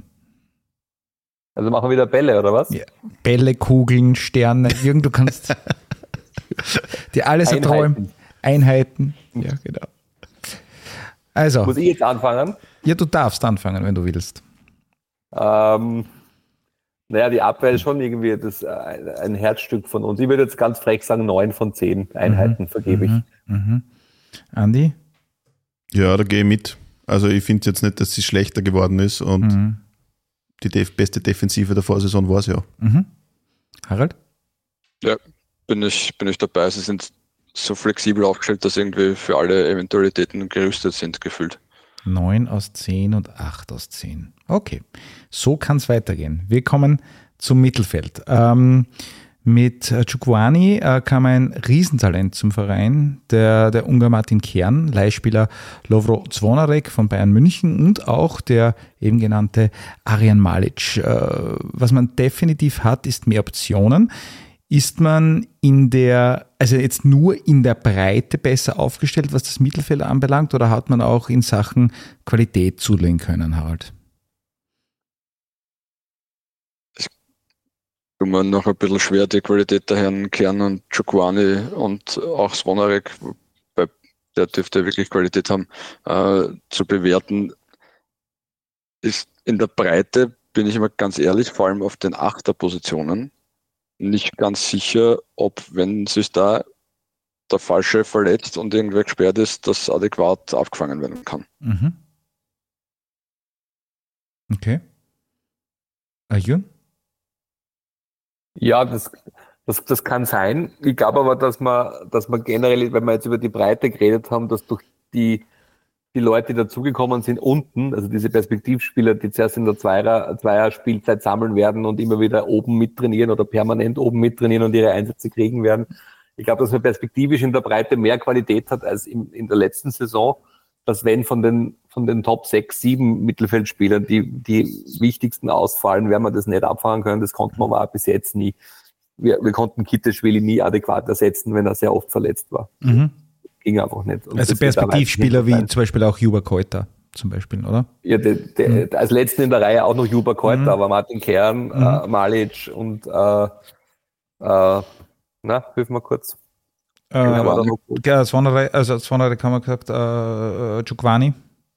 Also machen wir wieder Bälle, oder was? Ja. Bälle, Kugeln, Sterne, Jürgen, du kannst dir alles erträumen. Einheiten. Ja, genau. Also. Muss ich jetzt anfangen? Ja, du darfst anfangen, wenn du willst. Ähm, naja, die Abwehr ist schon irgendwie das, ein, ein Herzstück von uns. Ich würde jetzt ganz frech sagen, neun von zehn Einheiten mhm. vergebe mhm. ich. Mhm. Andi? Ja, da gehe ich mit. Also ich finde jetzt nicht, dass sie schlechter geworden ist und mhm. die def- beste Defensive der Vorsaison war es ja. Mhm. Harald? Ja, bin ich, bin ich dabei. Sie sind so flexibel aufgestellt, dass irgendwie für alle Eventualitäten gerüstet sind, gefühlt. neun aus zehn und acht aus zehn. Okay, so kann es weitergehen. Wir kommen zum Mittelfeld. Ähm, mit Chukwuani äh, kam ein Riesentalent zum Verein, der, der Ungar Martin Kern, Leihspieler Lovro Zvonarek von Bayern München und auch der eben genannte Arjan Malic. Äh, was man definitiv hat, ist mehr Optionen. Ist man in der, also jetzt nur in der Breite besser aufgestellt, was das Mittelfeld anbelangt, oder hat man auch in Sachen Qualität zulegen können, Harald? Es tut mir noch ein bisschen schwer, die Qualität der Herren Kern und Chukwuani und auch Zvonarek, weil der dürfte wirklich Qualität haben, äh, zu bewerten. Ist in der Breite, bin ich immer ganz ehrlich, vor allem auf den Achterpositionen, nicht ganz sicher, ob, wenn sich da der Falsche verletzt und irgendwer gesperrt ist, das adäquat aufgefangen werden kann. Mhm. Okay. Ayun? Ja, das, das, das kann sein. Ich glaube aber, dass man, dass man generell, wenn wir jetzt über die Breite geredet haben, dass durch die, die Leute, die dazugekommen sind, unten, also diese Perspektivspieler, die zuerst in der Zweier, Zweier-Spielzeit sammeln werden und immer wieder oben mittrainieren oder permanent oben mittrainieren und ihre Einsätze kriegen werden. Ich glaube, dass man perspektivisch in der Breite mehr Qualität hat als in, in der letzten Saison, dass wenn von den, von den Top sechs, sieben Mittelfeldspielern die, die wichtigsten ausfallen, werden wir das nicht abfangen können. Das konnten wir aber bis jetzt nie. Wir, wir konnten Kitteschwili nie adäquat ersetzen, wenn er sehr oft verletzt war. Mhm. Ging einfach nicht. Und also Perspektivspieler wie zum Beispiel auch Juba Koita zum Beispiel, oder? Ja, de, de, mhm. als letzten in der Reihe auch noch Juba Koita, mhm. aber Martin Kern, mhm. äh, Malic und äh, äh, na, hilf mal kurz. Äh, ja, Zvonarek, also Zvonarek haben wir gesagt, äh, Chukwuani.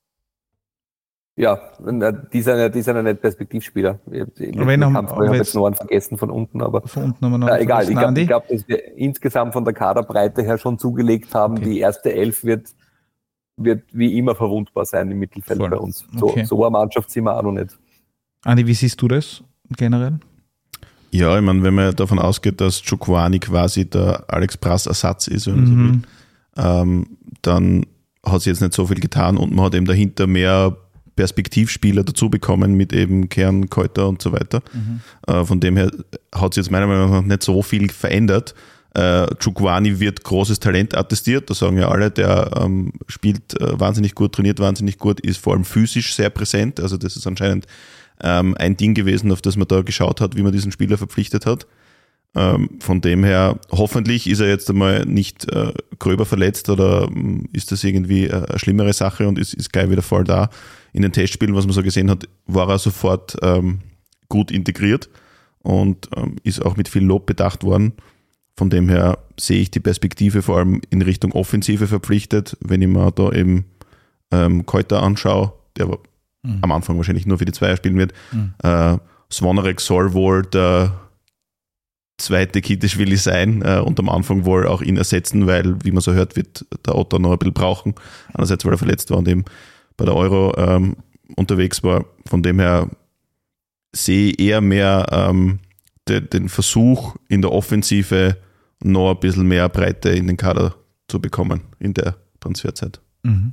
Ja, die sind ja, die sind ja nicht Perspektivspieler. Ich, ich, ich habe jetzt noch einen vergessen von unten, aber von unten haben wir noch äh, egal. Ich glaube, glaub, dass wir insgesamt von der Kaderbreite her schon zugelegt haben, okay. Die erste Elf wird, wird wie immer verwundbar sein im Mittelfeld Voll. Bei uns. So, okay. so eine Mannschaft sind wir auch noch nicht. Andi, wie siehst du das generell? Ja, ich meine, wenn man davon ausgeht, dass Chukwuani quasi der Alex Prass Ersatz ist, wenn man so will, ähm, dann hat sie jetzt nicht so viel getan und man hat eben dahinter mehr Perspektivspieler dazu bekommen mit eben Kern, Koita und so weiter. Mhm. Äh, von dem her hat sich jetzt meiner Meinung nach nicht so viel verändert. Äh, Chukwuani wird großes Talent attestiert, das sagen ja alle, der ähm, spielt äh, wahnsinnig gut, trainiert wahnsinnig gut, ist vor allem physisch sehr präsent, also das ist anscheinend ähm, ein Ding gewesen, auf das man da geschaut hat, wie man diesen Spieler verpflichtet hat. Ähm, von dem her, hoffentlich ist er jetzt einmal nicht äh, gröber verletzt oder ähm, ist das irgendwie äh, eine schlimmere Sache und ist, ist gleich wieder voll da. In den Testspielen, was man so gesehen hat, war er sofort ähm, gut integriert und ähm, ist auch mit viel Lob bedacht worden. Von dem her sehe ich die Perspektive vor allem in Richtung Offensive verpflichtet, wenn ich mir da eben ähm, Koita anschaue, der war mhm. am Anfang wahrscheinlich nur für die Zweier spielen wird. Mhm. Äh, Zvonarek soll wohl der zweite Kitteschwili sein äh, und am Anfang wohl auch ihn ersetzen, weil, wie man so hört, wird der Otto noch ein bisschen brauchen. Einerseits, weil er verletzt war und eben bei der Euro ähm, unterwegs war. Von dem her sehe ich eher mehr ähm, de, den Versuch in der Offensive noch ein bisschen mehr Breite in den Kader zu bekommen in der Transferzeit. Mhm.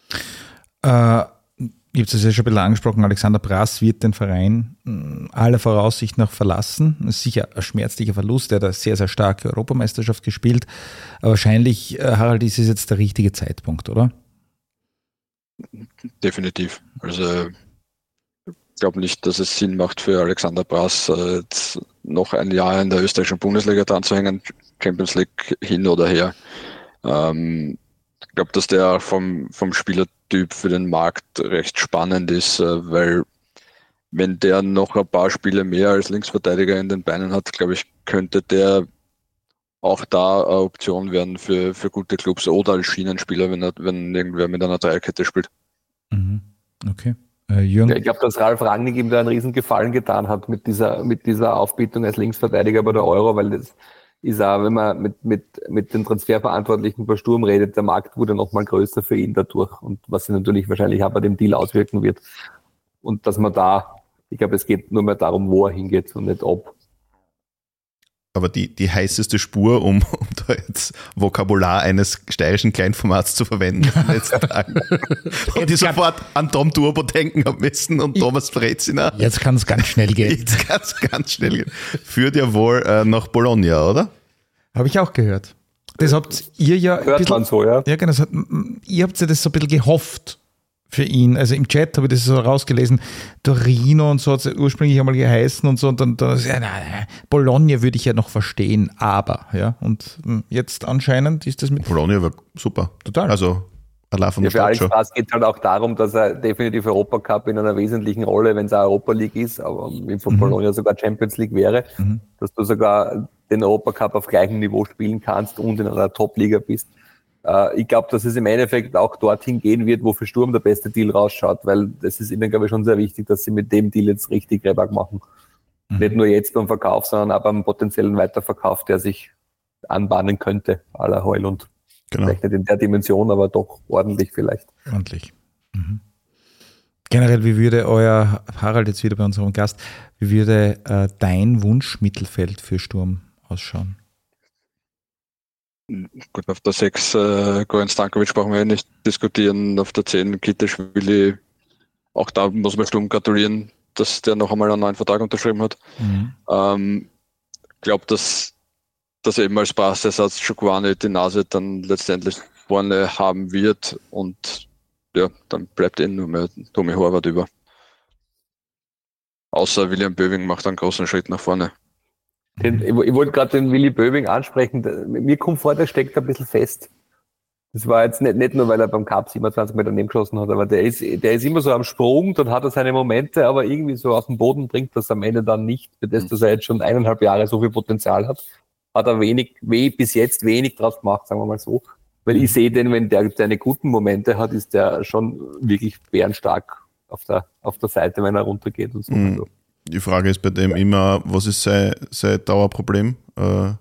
Äh, ich habe es ja schon ein bisschen angesprochen, Alexander Prass wird den Verein aller Voraussicht nach verlassen. Das ist sicher ein schmerzlicher Verlust, der hat eine sehr, sehr starke Europameisterschaft gespielt. Aber wahrscheinlich, Harald, ist es jetzt der richtige Zeitpunkt, oder? Definitiv. Also ich glaube nicht, dass es Sinn macht für Alexander Prass, jetzt noch ein Jahr in der österreichischen Bundesliga dran zu hängen, Champions League hin oder her. Ähm, ich glaube, dass der vom, vom Spielertyp für den Markt recht spannend ist, weil wenn der noch ein paar Spiele mehr als Linksverteidiger in den Beinen hat, glaube ich, könnte der auch da eine Option werden für, für gute Clubs oder als Schienenspieler, wenn, er, wenn irgendwer mit einer Dreierkette spielt. Mhm. Okay. Äh, Jürgen? Ja, ich glaube, dass Ralf Rangnick ihm da einen riesen Gefallen getan hat mit dieser, mit dieser Aufbietung als Linksverteidiger bei der Euro, weil das ist auch, wenn man mit, mit, mit den Transferverantwortlichen bei Sturm redet, der Markt wurde nochmal größer für ihn dadurch und was sich natürlich wahrscheinlich auch bei dem Deal auswirken wird. Und dass man da, ich glaube, es geht nur mehr darum, wo er hingeht und nicht ob. Aber die, die heißeste Spur, um, um da jetzt Vokabular eines steirischen Kleinformats zu verwenden in den letzten Tagen, und ich sofort an Tom Turbo denken haben müssen und Thomas Brezina. Jetzt kann es ganz schnell gehen. Jetzt kann es ganz schnell gehen. Führt ja wohl äh, nach Bologna, oder? Habe ich auch gehört. Das habt ihr ja... ein Hört bisschen, man so, ja. Ja, genau. Das hat, ihr habt ja das so ein bisschen gehofft für ihn. Also im Chat habe ich das so rausgelesen. Torino und so hat es ja ursprünglich einmal geheißen und so. Und dann, dann ja, nein, nein, Bologna würde ich ja noch verstehen, aber, ja. Und jetzt anscheinend ist das mit... Bologna war super. Total. Also, allein von Ja, der für Alex Stadt Graz geht es halt auch darum, dass er definitiv Europacup in einer wesentlichen Rolle, wenn es auch Europa League ist, aber wie von Mhm. Bologna sogar Champions League wäre, Mhm. dass du sogar den Europacup auf gleichem Niveau spielen kannst und in einer Top-Liga bist. Äh, ich glaube, dass es im Endeffekt auch dorthin gehen wird, wo für Sturm der beste Deal rausschaut, weil das ist ihnen, glaube ich, schon sehr wichtig, dass sie mit dem Deal jetzt richtig Rebag machen. Mhm. Nicht nur jetzt beim Verkauf, sondern auch beim potenziellen Weiterverkauf, der sich anbahnen könnte, à la Heulund. Genau. Vielleicht nicht in der Dimension, aber doch ordentlich vielleicht. Ordentlich. Mhm. Generell, wie würde euer, Harald jetzt wieder bei unserem Gast, wie würde äh, dein Wunschmittelfeld für Sturm ausschauen? Gut, auf der sechs äh, Goran Stankovic brauchen wir ja nicht diskutieren. Auf der zehn Kitischwili, auch da muss man Sturm gratulieren, dass der noch einmal einen neuen Vertrag unterschrieben hat. Mhm. Ähm, ich glaube, dass, dass er eben als Passersatz Chukwueze die Nase dann letztendlich vorne haben wird und ja, dann bleibt eben nur mehr Tommy Horvath über. Außer William Böwing macht einen großen Schritt nach vorne. Den, ich, ich wollte gerade den Willi Böwing ansprechen. Mir kommt vor, der steckt ein bisschen fest. Das war jetzt nicht, nicht nur, weil er beim Cup siebenundzwanzig Meter daneben geschossen hat, aber der ist, der ist immer so am Sprung, dann hat er seine Momente, aber irgendwie so auf den Boden bringt das am Ende dann nicht, für das, dass er jetzt schon eineinhalb Jahre so viel Potenzial hat, hat er wenig, weh, bis jetzt wenig draus gemacht, sagen wir mal so. Weil ich sehe den, wenn der seine guten Momente hat, ist der schon wirklich bärenstark auf der, auf der Seite, wenn er runtergeht und so. Mhm. Also, Die Frage ist bei dem immer, was ist sein, sein Dauerproblem? Äh,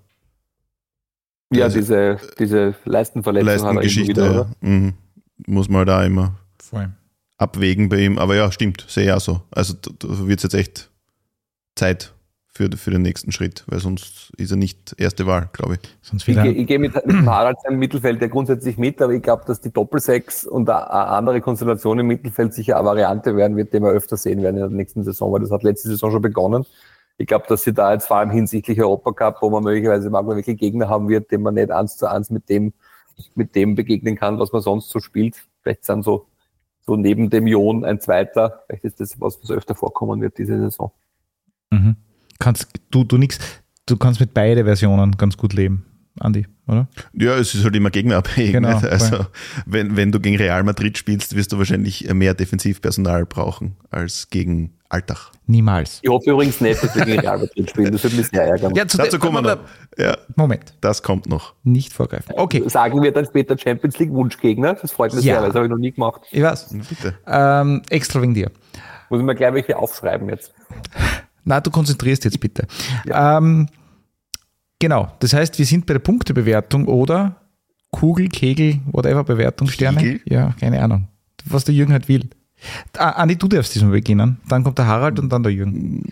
ja, Also- diese, diese Leistenverletzung hat er immer Leistengeschichte, wieder, oder? mhm. Muss man da immer Voll. abwägen bei ihm. Aber ja, stimmt, sehe ich auch so. Also da, da wird es jetzt echt Zeit für, für den nächsten Schritt, weil sonst ist er nicht erste Wahl, glaube ich. Sonst Ich, wieder. geh- ich gehe mit, mit dem Harald im Mittelfeld ja grundsätzlich mit, aber ich glaube, dass die Doppelsechs und eine andere Konstellation im Mittelfeld sicher eine Variante werden wird, die wir öfter sehen werden in der nächsten Saison, weil das hat letzte Saison schon begonnen. Ich glaube, dass sie da jetzt vor allem hinsichtlich Europacup, wo man möglicherweise manchmal wirklich Gegner haben wird, den man nicht eins zu eins mit dem, mit dem begegnen kann, was man sonst so spielt. Vielleicht sind so, so neben dem Jon ein zweiter, vielleicht ist das was, was öfter vorkommen wird diese Saison. Mhm. Kannst, du, du nix, du kannst mit beide Versionen ganz gut leben, Andi, oder? Ja, es ist halt immer gegnerabhängig. Genau, Nicht? Also, wenn, wenn du gegen Real Madrid spielst, wirst du wahrscheinlich mehr Defensivpersonal brauchen als gegen Alltag. Niemals. Ich hoffe übrigens nicht, dass wir gegen Real Madrid spielen, das würde mich sehr ärgern. Ja, zu Dazu der- kommen wir noch. Ja, Moment, das kommt noch. nicht vorgreifen. Okay, Sagen wir dann später Champions League Wunschgegner, das freut mich Ja. sehr, weil das habe ich noch nie gemacht. ich weiß. Bitte. Ähm, extra wegen dir. Muss ich mir gleich welche aufschreiben jetzt. Na, du konzentrierst jetzt bitte. Ähm, genau, das heißt, wir sind bei der Punktebewertung oder Kugel, Kegel, whatever, Bewertung, Sterne. Kegel? Ja, keine Ahnung. Was der Jürgen halt will. Ah, Andi, du darfst diesmal beginnen. Dann kommt der Harald und dann der Jürgen.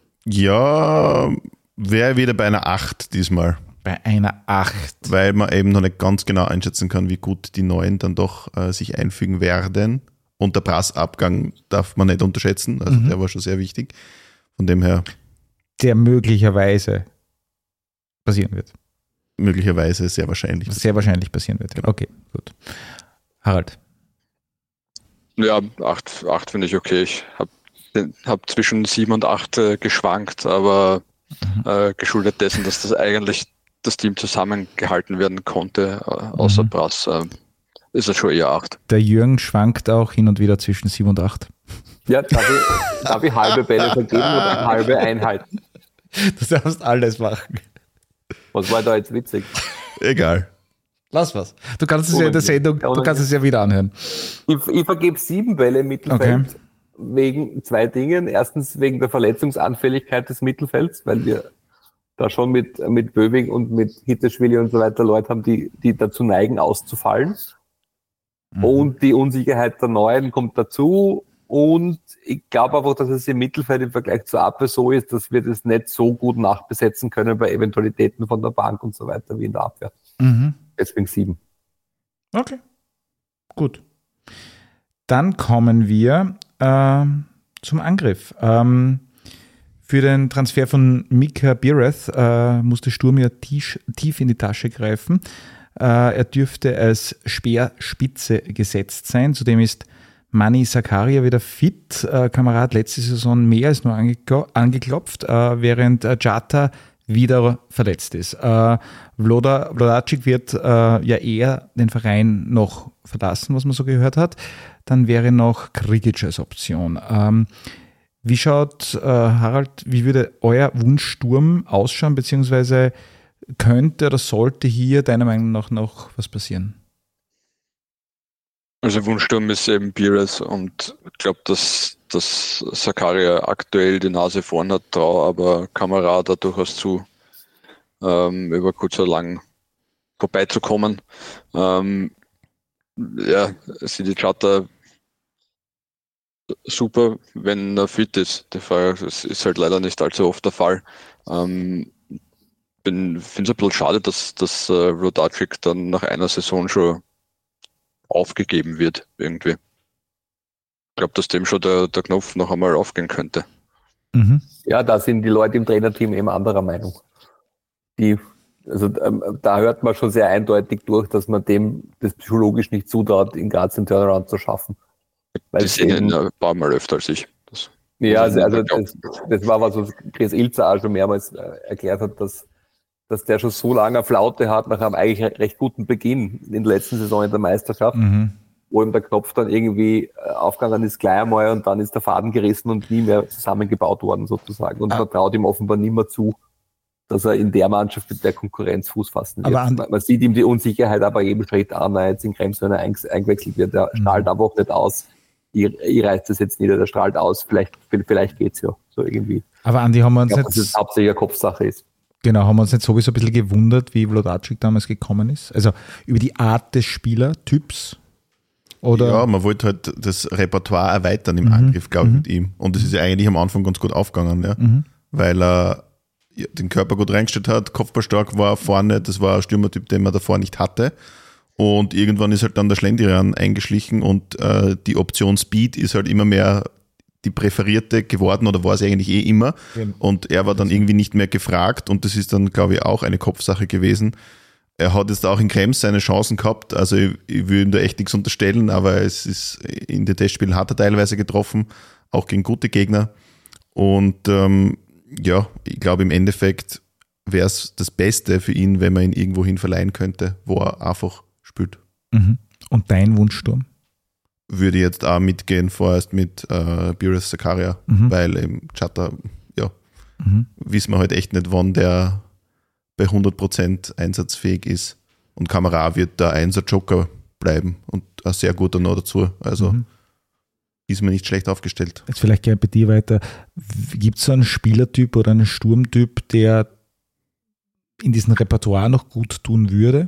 Ja, wäre wieder bei einer acht diesmal, Bei einer acht. weil man eben noch nicht ganz genau einschätzen kann, wie gut die Neuen dann doch äh, sich einfügen werden. Und der Brassabgang darf man nicht unterschätzen, also Mhm. der war schon sehr wichtig. Von dem her Der möglicherweise passieren wird. möglicherweise sehr wahrscheinlich. Sehr wahrscheinlich passieren wird. Okay, gut. Harald. Ja, acht, acht finde ich okay. Ich habe hab zwischen sieben und acht äh, geschwankt, aber äh, geschuldet dessen, dass das eigentlich das Team zusammengehalten werden konnte, äh, außer Mhm. Brass, äh, ist es schon eher acht. Der Jürgen schwankt auch hin und wieder zwischen sieben und acht. Ja, darf ich, darf ich halbe Bälle vergeben oder halbe Einheiten? Du darfst alles machen. Was war da jetzt witzig? Egal. Lass was. Du kannst es ja in der Sendung, du kannst es ja wieder anhören. Ich, ich vergebe sieben Bälle im Mittelfeld okay. wegen zwei Dingen. Erstens wegen der Verletzungsanfälligkeit des Mittelfelds, weil wir da schon mit, mit Böwing und mit Hitteschwili und so weiter Leute haben, die, die dazu neigen, auszufallen. Mhm. Und die Unsicherheit der Neuen kommt dazu. Und ich glaube einfach, dass es im Mittelfeld im Vergleich zur Abwehr so ist, dass wir das nicht so gut nachbesetzen können bei Eventualitäten von der Bank und so weiter wie in der Abwehr. Mhm. Deswegen sieben. Okay, gut. Dann kommen wir äh, zum Angriff. Ähm, für den Transfer von Mika Biereth äh, musste Sturm ja tief, tief in die Tasche greifen. Äh, er dürfte als Speerspitze gesetzt sein. Zudem ist Mani Zakaria wieder fit. Äh, Kamerad letzte Saison mehr als nur angekl- angeklopft, äh, während äh, Jata wieder verletzt ist. Äh, Vloda, Vlodacic wird äh, ja eher den Verein noch verlassen, was man so gehört hat. Dann wäre noch Krigic als Option. Ähm, wie schaut, äh, Harald, wie würde euer Wunschsturm ausschauen, beziehungsweise könnte oder sollte hier deiner Meinung nach noch was passieren? Also Wunschsturm ist eben Biereth und ich glaube, dass, dass Zakaria aktuell die Nase vorn hat, traue aber Kamera da durchaus zu, ähm, über kurz oder lang vorbeizukommen. Ähm, ja, Sidi Chata super, wenn er fit ist. Das ist halt leider nicht allzu oft der Fall. Ähm, bin, finde es ein bisschen schade, dass, dass äh, Vlodacic dann nach einer Saison schon aufgegeben wird irgendwie. Ich glaube, dass dem schon der, der Knopf noch einmal aufgehen könnte. Mhm. Ja, da sind die Leute im Trainerteam eben anderer Meinung. Die, also ähm, da hört man schon sehr eindeutig durch, dass man dem das psychologisch nicht zutraut, in Graz den Turnaround zu schaffen. Weil das sehen ihn ein paar Mal öfter als ich. Das ja, also, also das, das war was, was Chris Ilzer auch schon mehrmals äh, erklärt hat, dass dass der schon so lange Flaute hat nach einem eigentlich recht guten Beginn in der letzten Saison in der Meisterschaft, mhm. wo ihm der Knopf dann irgendwie aufgegangen ist gleich einmal und dann ist der Faden gerissen und nie mehr zusammengebaut worden sozusagen. Und ah. man traut ihm offenbar nicht mehr zu, dass er in der Mannschaft mit der Konkurrenz Fuß fassen wird. Man, man sieht ihm die Unsicherheit aber jedem Schritt an, er jetzt in Krems, wenn er eingewechselt wird, der mhm. strahlt aber auch nicht aus. Ich, ich reiß das jetzt nieder, der strahlt aus, vielleicht, vielleicht geht's ja so irgendwie. Aber Andi, haben wir uns ich glaub, jetzt... dass es hauptsächlich eine Kopfsache ist. Genau, haben wir uns nicht sowieso ein bisschen gewundert, wie Vlodacic damals gekommen ist? Also über die Art des Spielertyps? Oder? Ja, man wollte halt das Repertoire erweitern im mhm. Angriff, glaube ich, mhm. mit ihm. Und das ist ja eigentlich am Anfang ganz gut aufgegangen, ja. Mhm. Weil er ja, den Körper gut reingestellt hat, kopfballstark war vorne, das war ein Stürmertyp, den man davor nicht hatte. Und irgendwann ist halt dann der Schlendrian eingeschlichen und äh, die Option Speed ist halt immer mehr die präferierte geworden oder war es eigentlich eh immer und er war dann irgendwie nicht mehr gefragt und das ist dann, glaube ich, auch eine Kopfsache gewesen. Er hat jetzt auch in Krems seine Chancen gehabt, also ich, ich will ihm da echt nichts unterstellen, aber es ist in den Testspielen hat er teilweise getroffen, auch gegen gute Gegner und ähm, ja, ich glaube im Endeffekt wäre es das Beste für ihn, wenn man ihn irgendwo hin verleihen könnte, wo er einfach spielt. Mhm. Und dein Wunschsturm? Würde jetzt auch mitgehen, vorerst mit äh, Biereth Zakaria, mhm. weil im Chata, ja, mhm. wissen wir halt echt nicht, wann der bei hundert Prozent einsatzfähig ist. Und Kamara wird der Einser-Joker bleiben und ein sehr guter noch dazu. Also mhm. ist mir nicht schlecht aufgestellt. Jetzt vielleicht gleich bei dir weiter. Gibt es so einen Spielertyp oder einen Sturmtyp, der in diesem Repertoire noch gut tun würde?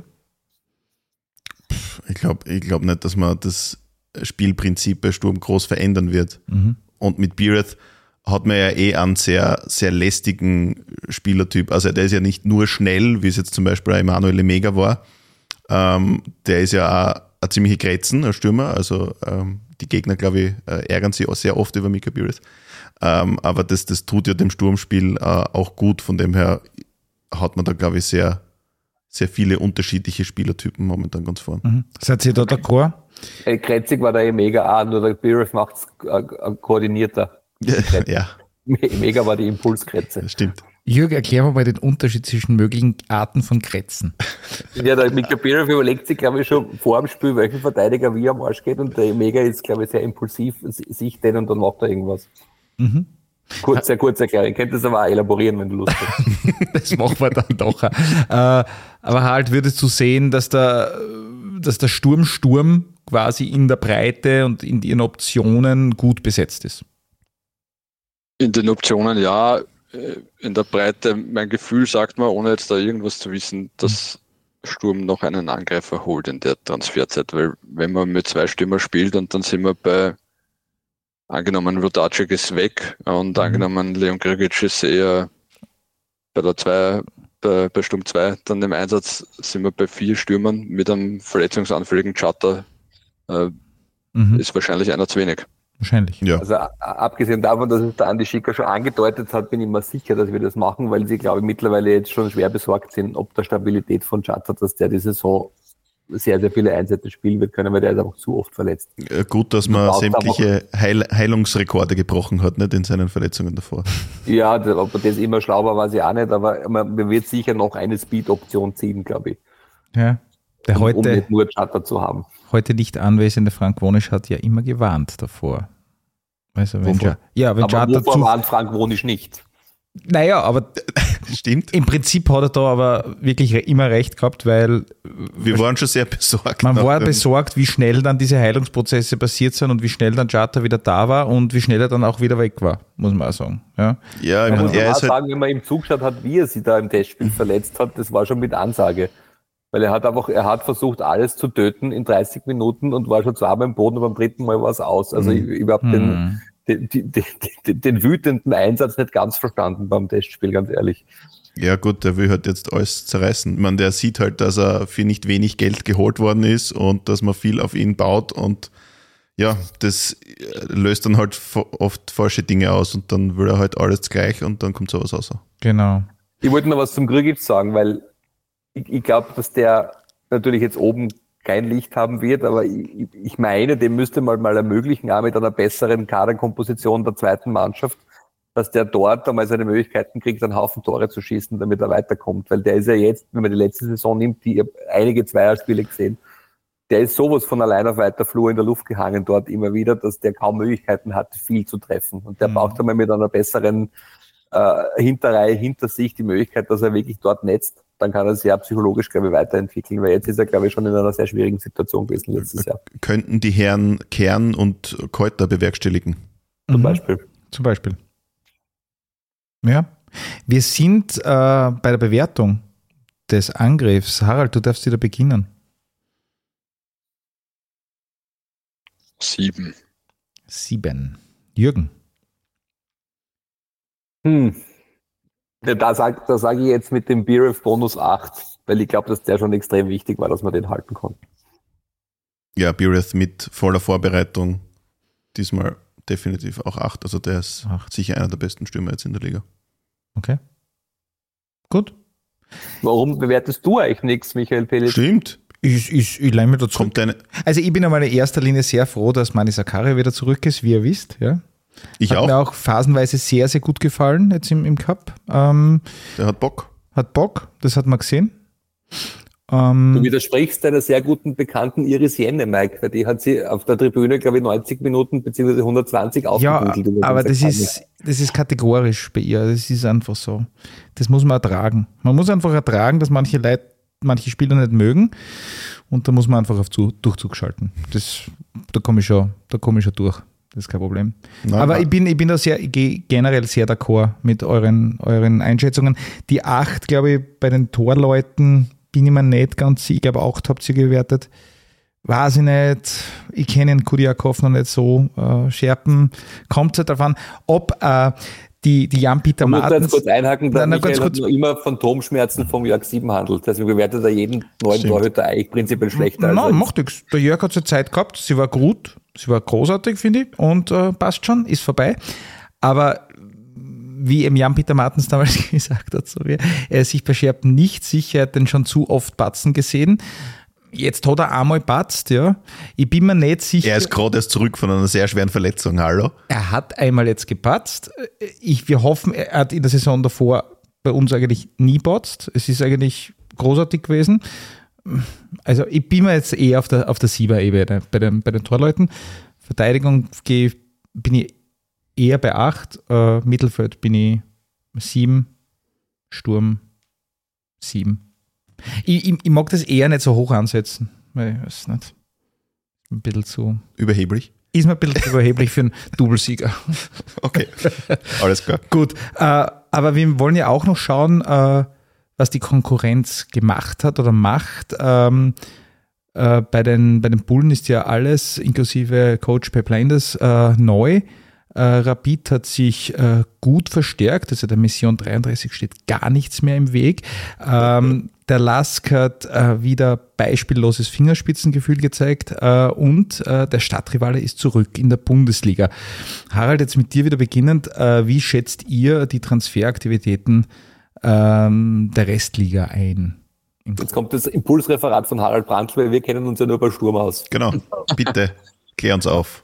Ich glaube ich glaub nicht, dass man das Spielprinzip bei Sturm groß verändern wird. Mhm. Und mit Biereth hat man ja eh einen sehr, sehr lästigen Spielertyp. Also der ist ja nicht nur schnell, wie es jetzt zum Beispiel Emanuel Lemega war. Ähm, der ist ja auch eine ziemliche Grätzen, ein Stürmer. Also ähm, die Gegner, glaube ich, äh, ärgern sich auch sehr oft über Mika Biereth. Ähm, aber das, das tut ja dem Sturmspiel äh, auch gut. Von dem her hat man da, glaube ich, sehr, sehr viele unterschiedliche Spielertypen momentan ganz vorn. Mhm. Seid ihr da d'accord? Hey, Kretzig war da eh mega an, nur der Biereth macht es äh, koordinierter. Ja. Mega war die Impulskretze. Das stimmt. Jürg, erklär mal den Unterschied zwischen möglichen Arten von Kretzen. Ja, der Mika Biereth überlegt sich, glaube ich, schon vor dem Spiel, welchen Verteidiger wie am Arsch geht und der Mega ist, glaube ich, sehr impulsiv, sich den und dann macht er irgendwas. Mhm. Kurz, sehr kurz erklären. Ich könnte das aber auch elaborieren, wenn du Lust hast. Das machen wir dann doch. Äh, aber halt würdest du sehen, dass der, dass der Sturm Sturm quasi in der Breite und in ihren Optionen gut besetzt ist? In den Optionen ja, in der Breite, mein Gefühl sagt mir, ohne jetzt da irgendwas zu wissen, dass Sturm noch einen Angreifer holt in der Transferzeit, weil wenn man mit zwei Stürmer spielt und dann sind wir bei, angenommen Rudacek ist weg und mhm. angenommen Leon Grigic ist eher bei der zwei, bei, bei Sturm zwei, dann im Einsatz sind wir bei vier Stürmern mit einem verletzungsanfälligen Charter, äh, mhm. ist wahrscheinlich einer zu wenig. Wahrscheinlich. Ja. Also abgesehen davon, dass es der Andi Schicker schon angedeutet hat, bin ich mir sicher, dass wir das machen, weil sie, glaube ich, mittlerweile jetzt schon schwer besorgt sind, ob der Stabilität von Charter, dass der die Saison sehr, sehr viele Einsätze spielen wird können, weil der ist einfach zu oft verletzt. Ja, gut, dass man sämtliche Heil- Heilungsrekorde gebrochen hat, nicht in seinen Verletzungen davor. Ja, das, ob das immer schlau war, weiß ich auch nicht, aber man wird sicher noch eine Speed-Option ziehen, glaube ich. Ja, der um, heute, um nicht nur Charter zu haben. Heute nicht anwesende Frank Wonisch hat ja immer gewarnt davor. Also wenn ja, ja, wenn aber Charter wovor zu warnt Frank Wonisch nicht? Naja, aber stimmt. Im Prinzip hat er da aber wirklich immer recht gehabt, weil wir waren schon sehr besorgt. Man war besorgt, wie schnell dann diese Heilungsprozesse passiert sind und wie schnell dann Charter wieder da war und wie schnell er dann auch wieder weg war, muss man auch sagen. Ja, ja ich man meine, muss er auch ist sagen, halt wenn man ihm zugeschaut hat, wie er sich da im Testspiel verletzt hat, das war schon mit Ansage. Weil er hat einfach, er hat versucht, alles zu töten in dreißig Minuten und war schon zweimal im Boden und beim dritten Mal war es aus. Also Mhm. ich, ich habe den, den, den, den, den wütenden Einsatz nicht ganz verstanden beim Testspiel, ganz ehrlich. Ja gut, der will halt jetzt alles zerreißen. Ich meine, der sieht halt, dass er für nicht wenig Geld geholt worden ist und dass man viel auf ihn baut und ja, das löst dann halt oft falsche Dinge aus und dann will er halt alles gleich und dann kommt sowas raus. Genau. Ich wollte noch was zum Grigic sagen, weil ich, ich glaube, dass der natürlich jetzt oben kein Licht haben wird, aber ich, ich meine, dem müsste man mal ermöglichen, auch mit einer besseren Kaderkomposition der zweiten Mannschaft, dass der dort einmal seine Möglichkeiten kriegt, einen Haufen Tore zu schießen, damit er weiterkommt. Weil der ist ja jetzt, wenn man die letzte Saison nimmt, die einige Zweierspiele gesehen, der ist sowas von allein auf weiter Flur in der Luft gehangen dort immer wieder, dass der kaum Möglichkeiten hat, viel zu treffen. Und der mhm. braucht einmal mit einer besseren äh, Hinterreihe hinter sich die Möglichkeit, dass er wirklich dort netzt. Dann kann er sich ja psychologisch, glaube ich, weiterentwickeln, weil jetzt ist er, glaube ich, schon in einer sehr schwierigen Situation gewesen letztes Jahr. Könnten die Herren Kern und Keuter bewerkstelligen? Zum Mhm. Beispiel. Zum Beispiel. Ja. Wir sind äh, bei der Bewertung des Angriffs. Harald, du darfst wieder beginnen. Sieben. Sieben. Jürgen. Hm. Ja, da sage da sag ich jetzt mit dem B R F Bonus acht, weil ich glaube, dass der schon extrem wichtig war, dass man den halten konnte. Ja, Bireth mit voller Vorbereitung diesmal definitiv auch acht. Also der ist acht. Sicher einer der besten Stürmer jetzt in der Liga. Okay. Gut. Warum bewertest du eigentlich nichts, Michael Pelitz? Stimmt. Ich, ich, ich leih mir dazu. Kommt eine, Also ich bin einmal in erster Linie sehr froh, dass Mani Sakari wieder zurück ist, wie ihr wisst. Ja. ich Hat auch. mir auch phasenweise sehr, sehr gut gefallen jetzt im, im Cup. Ähm, Der hat Bock. hat Bock, das hat man gesehen. Du Ähm, widersprichst deiner sehr guten Bekannten Iris Jenne, Mike, weil die hat sie auf der Tribüne, glaube ich, neunzig Minuten bzw. hundertzwanzig ja, aufgedudelt. aber das ist, das ist kategorisch bei ihr. Das ist einfach so. Das muss man ertragen. Man muss einfach ertragen, dass manche Leute, manche Spieler nicht mögen und da muss man einfach auf Zu- Durchzug schalten. Das, da komme ich schon, da komme ich schon durch. Das ist kein Problem. Nein, Aber nein. ich bin, ich bin da sehr, ich gehe generell sehr d'accord mit euren, euren Einschätzungen. Die acht, glaube ich, bei den Torleuten bin ich mir nicht ganz sicher. Ich glaube, acht habt ihr gewertet. Weiß ich nicht. Ich kenne den Kudiakov noch nicht so. Äh, Scherpen. Kommt halt darauf an, ob äh, die, die Jan-Peter Ich muss da jetzt Martens. kurz einhaken, der Nein, nein, Michael ganz hat kurz. nur immer Phantomschmerzen vom Jörg Sieben handelt. Deswegen bewertet er jeden neuen Stimmt. Torhüter eigentlich prinzipiell schlechter als Nein, er ist. macht nichts. Der Jörg hat seine Zeit gehabt. Sie war gut. Sie war großartig, finde ich. Und äh, passt schon, ist vorbei. Aber wie eben Jan-Peter Martens damals gesagt hat, so wie, er ist sich bei Scherpen nicht sicher, er hat den schon zu oft patzen gesehen. Jetzt hat er einmal patzt, ja. Ich bin mir nicht sicher. Er ist gerade erst zurück von einer sehr schweren Verletzung, hallo? Er hat einmal jetzt gepatzt. Ich, wir hoffen, er hat in der Saison davor bei uns eigentlich nie patzt. Es ist eigentlich großartig gewesen. Also ich bin mir jetzt eher auf der, auf der Sieber-Ebene bei den, bei den Torleuten. Verteidigung gehe, bin ich eher bei acht, äh, Mittelfeld bin ich sieben, Sturm sieben. Ich, ich, ich mag das eher nicht so hoch ansetzen, weil ich weiß nicht, ein bisschen zu... Überheblich? Ist mir ein bisschen überheblich für einen Doublesieger. Okay, alles klar. Gut, äh, aber wir wollen ja auch noch schauen, äh, was die Konkurrenz gemacht hat oder macht. Ähm, äh, bei, den, bei den Bullen ist ja alles, inklusive Coach Pep Lenders, äh, neu. Äh, Rapid hat sich äh, gut verstärkt, also der Mission dreiunddreißig steht gar nichts mehr im Weg. Ähm, der Lask hat äh, wieder beispielloses Fingerspitzengefühl gezeigt äh, und äh, der Stadtrivale ist zurück in der Bundesliga. Harald, jetzt mit dir wieder beginnend, äh, wie schätzt ihr die Transferaktivitäten ähm, der Restliga ein? Jetzt kommt das Impulsreferat von Harald Brandl, weil wir kennen uns ja nur bei Sturm aus. Genau, bitte, klär uns auf.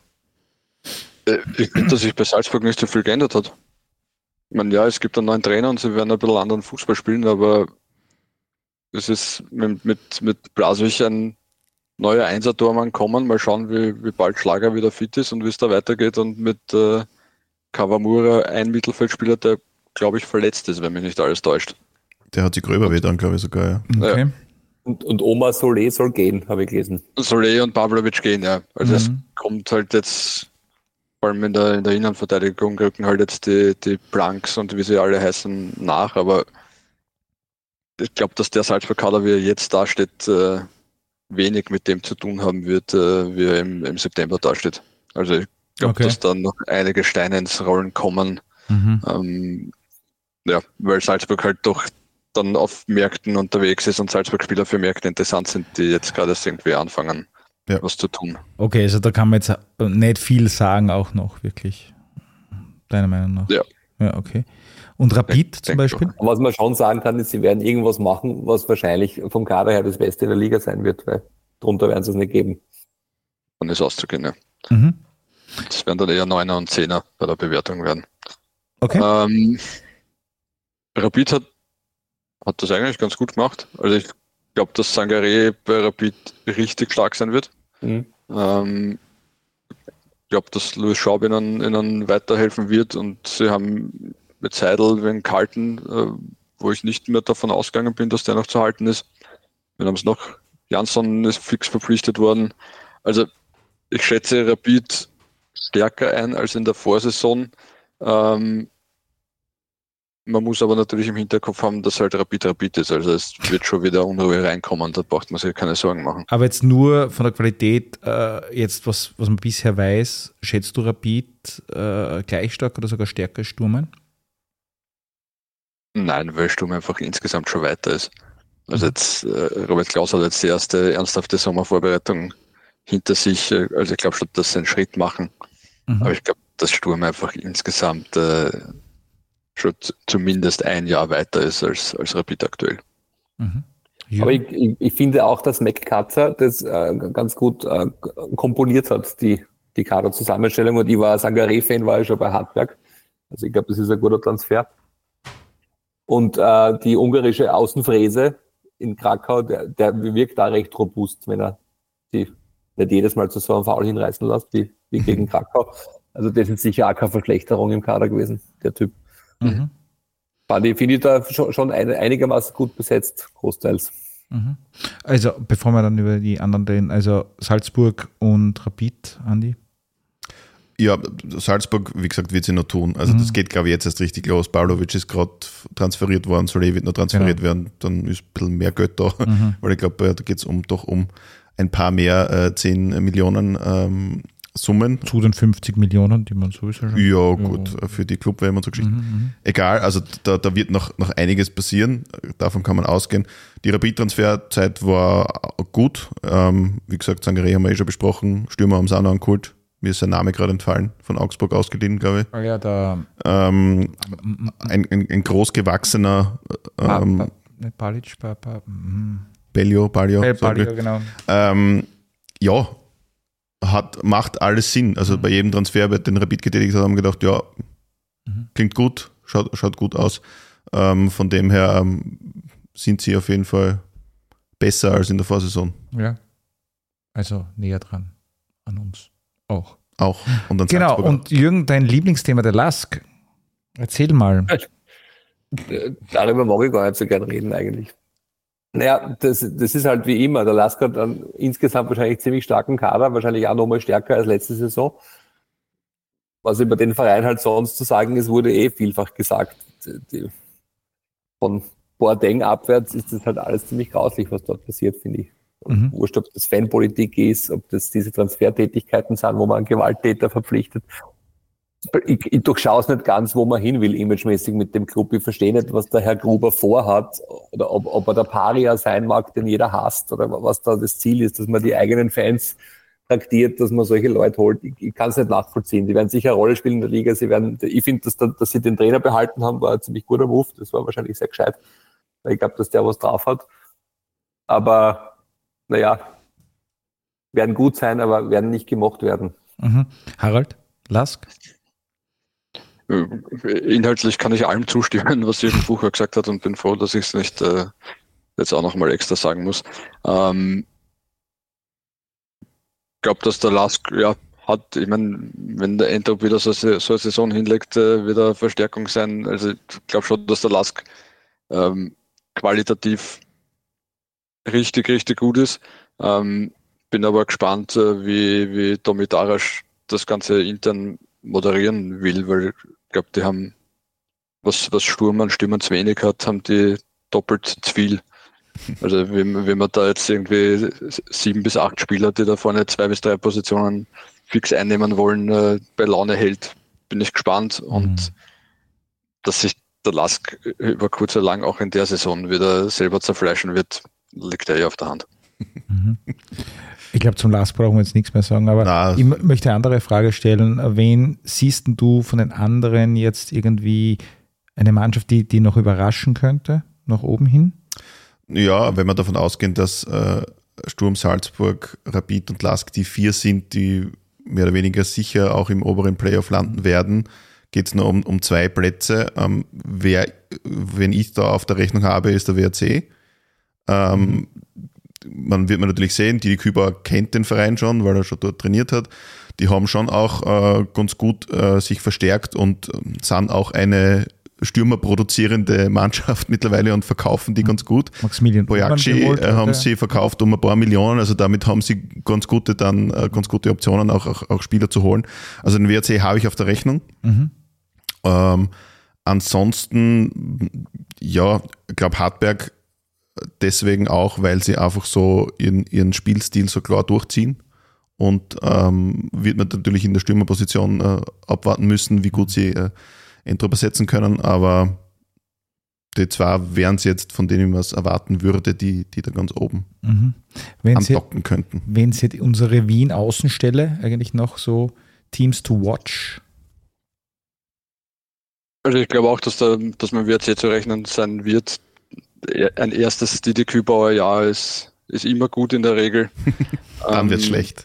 Ich finde, dass sich bei Salzburg nicht so viel geändert hat. Ich meine, ja, es gibt einen neuen Trainer und sie werden ein bisschen anderen Fußball spielen, aber es ist mit, mit, mit Blaswig ein neuer Einser-Tormann kommen. Mal schauen, wie, wie bald Schlager wieder fit ist und wie es da weitergeht. Und mit äh, Kawamura ein Mittelfeldspieler, der, glaube ich, verletzt ist, wenn mich nicht alles täuscht. Der hat sich gröber weh dann, glaube ich, sogar. Ja. Okay. Ja. Und, und Omar Solé soll gehen, habe ich gelesen. Solé und Pavlovic gehen, ja. Also Mhm. es kommt halt jetzt, vor allem in der, in der Innenverteidigung, rücken halt jetzt die, die Blanks und wie sie alle heißen nach, aber ich glaube, dass der Salzburg-Kader, wie er jetzt dasteht, äh, wenig mit dem zu tun haben wird, äh, wie er im, im September dasteht. Also ich glaube, Okay. dass da noch einige Steine ins Rollen kommen, Mhm. ähm, ja, weil Salzburg halt doch dann auf Märkten unterwegs ist und Salzburg-Spieler für Märkte interessant sind, die jetzt gerade erst irgendwie anfangen, Ja. was zu tun. Okay, also da kann man jetzt nicht viel sagen, auch noch wirklich. Deiner Meinung nach? Ja. Ja, okay. Und Rapid Denk- zum denk Beispiel? Aber was man schon sagen kann, ist, sie werden irgendwas machen, was wahrscheinlich vom Kader her das Beste in der Liga sein wird, weil drunter werden sie es nicht geben. Dann ist auszugehen, ja. Mhm. Das werden dann eher Neuner und Zehner bei der Bewertung werden. Okay. Ähm, Rapid hat, hat das eigentlich ganz gut gemacht. Also ich glaube, dass Sangaré bei Rapid richtig stark sein wird. Mhm. Ähm, ich glaube, dass Louis Schaub ihnen, ihnen weiterhelfen wird und sie haben mit Seidel wegen Kalten, äh, wo ich nicht mehr davon ausgegangen bin, dass der noch zu halten ist. Wir haben es noch, Jansson ist fix verpflichtet worden. Also ich schätze Rapid stärker ein als in der Vorsaison. Ähm, man muss aber natürlich im Hinterkopf haben, dass halt Rapid Rapid ist. Also es wird schon wieder Unruhe reinkommen, da braucht man sich keine Sorgen machen. Aber jetzt nur von der Qualität, äh, jetzt was, was man bisher weiß, schätzt du Rapid äh, gleich stark oder sogar stärker als Sturm? Nein, weil Sturm einfach insgesamt schon weiter ist. Also jetzt, äh, Robert Klaus hat jetzt die erste ernsthafte Sommervorbereitung hinter sich. äh, Also ich glaube schon, dass sie einen Schritt machen. Mhm. Aber ich glaube, dass Sturm einfach insgesamt äh, schon z- zumindest ein Jahr weiter ist als, als Rapid aktuell. Mhm. Ja. Aber ich, ich, ich finde auch, dass McCutcher das äh, ganz gut äh, komponiert hat, die, die Kaderzusammenstellung. Und ich war Sangaré-Fan, war ich schon bei Hartberg. Also ich glaube, das ist ein guter Transfer. Und äh, die ungarische Außenfräse in Krakau, der, der wirkt da recht robust, wenn er die nicht jedes Mal zu so einem Foul hinreißen lässt, wie, wie gegen Krakau. Also das ist sicher auch keine Verschlechterung im Kader gewesen, der Typ. Mhm. Fand ich, finde ich da schon, schon ein, einigermaßen gut besetzt, großteils. Mhm. Also, bevor wir dann über die anderen reden, also Salzburg und Rapid, Andi? Ja, Salzburg, wie gesagt, wird sie noch tun. Also Mhm. das geht, glaube ich, jetzt erst richtig los. Pavlovic ist gerade transferiert worden, Solé wird noch transferiert Genau. werden, dann ist ein bisschen mehr Geld da, Mhm. weil ich glaube, da geht es um, doch um ein paar mehr äh, zehn Millionen ähm, Summen. Zu den fünfzig Millionen, die man sowieso schon... Ja, gut, für die Club und so Geschichten. Mhm. Egal, also da, da wird noch, noch einiges passieren, davon kann man ausgehen. Die Rapid-Transferzeit war gut. Ähm, wie gesagt, Sangaré haben wir eh schon besprochen, Stürmer haben es auch noch angeholt. Mir ist sein Name gerade entfallen, von Augsburg ausgeliehen, glaube ich. Ah ja, der Ähm, ein, ein, ein großgewachsener Pa- ähm, Pa- nicht Palic, Pa- Pa- mhm. Bellio, Ballio, Äh, sorry. Palio, genau. ähm, ja, hat, macht alles Sinn. Also bei jedem Transfer, bei den Rapid getätigt hat, haben wir gedacht, ja, Mhm. klingt gut, schaut, schaut gut aus. Ähm, von dem her ähm, sind sie auf jeden Fall besser als in der Vorsaison. Ja. Also näher dran an uns auch. auch. Und dann genau, und Jürgen, dein Lieblingsthema, der Lask. Erzähl mal. Darüber mag ich gar nicht so gern reden eigentlich. Naja, das, das ist halt wie immer. Der Lask hat einen insgesamt wahrscheinlich ziemlich starken Kader, wahrscheinlich auch nochmal stärker als letzte Saison. Was über den Verein halt sonst zu sagen ist, wurde eh vielfach gesagt. Die, von Boateng abwärts ist das halt alles ziemlich grauslich, was dort passiert, finde ich. Mhm. Wurscht, ob das Fanpolitik ist, ob das diese Transfertätigkeiten sind, wo man einen Gewalttäter verpflichtet. Ich, ich durchschaue es nicht ganz, wo man hin will, imagemäßig mit dem Club. Ich verstehe nicht, was der Herr Gruber vorhat, oder ob, ob er der Paria sein mag, den jeder hasst, oder was da das Ziel ist, dass man die eigenen Fans traktiert, dass man solche Leute holt. Ich, ich kann es nicht nachvollziehen. Die werden sicher eine Rolle spielen in der Liga. Sie werden, ich finde, dass, dass sie den Trainer behalten haben, war ein ziemlich guter Move. Das war wahrscheinlich sehr gescheit, weil ich glaube, dass der was drauf hat. Aber naja, werden gut sein, aber werden nicht gemocht werden. Mhm. Harald, Lask? Inhaltlich kann ich allem zustimmen, was Jürgen Bucher gesagt hat, und bin froh, dass ich es nicht äh, jetzt auch nochmal extra sagen muss. Ähm, ich glaube, dass der Lask ja hat, ich meine, wenn der Endrup wieder so, so eine Saison hinlegt, äh, wird eine Verstärkung sein. Also ich glaube schon, dass der Lask ähm, qualitativ richtig, richtig gut ist. Ähm, bin aber gespannt, äh, wie, wie Tomi Darasch das Ganze intern moderieren will, weil ich glaube, die haben, was, was Sturm an Stimmen zu wenig hat, haben die doppelt zu viel. Also wenn, wenn man da jetzt irgendwie sieben bis acht Spieler, die da vorne zwei bis drei Positionen fix einnehmen wollen, äh, bei Laune hält, bin ich gespannt. Mhm. Und dass sich der Lask über kurz oder lang auch in der Saison wieder selber zerfleischen wird, liegt ja eh auf der Hand. Mhm. Ich glaube, zum Lask brauchen wir jetzt nichts mehr sagen, aber Na, ich m- möchte eine andere Frage stellen. Wen siehst du von den anderen jetzt irgendwie eine Mannschaft, die, die noch überraschen könnte, nach oben hin? Ja, wenn wir davon ausgehen, dass äh, Sturm, Salzburg, Rapid und Lask die vier sind, die mehr oder weniger sicher auch im oberen Playoff landen werden, geht es nur um, um zwei Plätze. Ähm, wer, wenn ich da auf der Rechnung habe, ist der W R C. Ähm, man wird man natürlich sehen, Didi Küber kennt den Verein schon, weil er schon dort trainiert hat. Die haben schon auch äh, ganz gut äh, sich verstärkt und äh, sind auch eine stürmerproduzierende Mannschaft mittlerweile und verkaufen die ganz gut. Maximilian Boyacci äh, haben sie verkauft um ein paar Millionen, also damit haben sie ganz gute dann äh, ganz gute Optionen, auch, auch, auch Spieler zu holen. Also den W R C habe ich auf der Rechnung. Mhm. Ähm, ansonsten, ja, ich glaube Hartberg deswegen auch, weil sie einfach so ihren, ihren Spielstil so klar durchziehen, und ähm, wird man natürlich in der Stürmerposition äh, abwarten müssen, wie gut sie äh, Endrup ersetzen können, aber die zwei wären es jetzt, von denen man es erwarten würde, die, die da ganz oben mhm. andocken sie, könnten. Wen sieht unsere Wien-Außenstelle eigentlich noch so Teams to watch? Also ich glaube auch, dass, da, dass man W R C zu rechnen sein wird. Ein erstes Didi Kübauer Jahr ist, ist immer gut in der Regel. Dann wird es ähm, schlecht.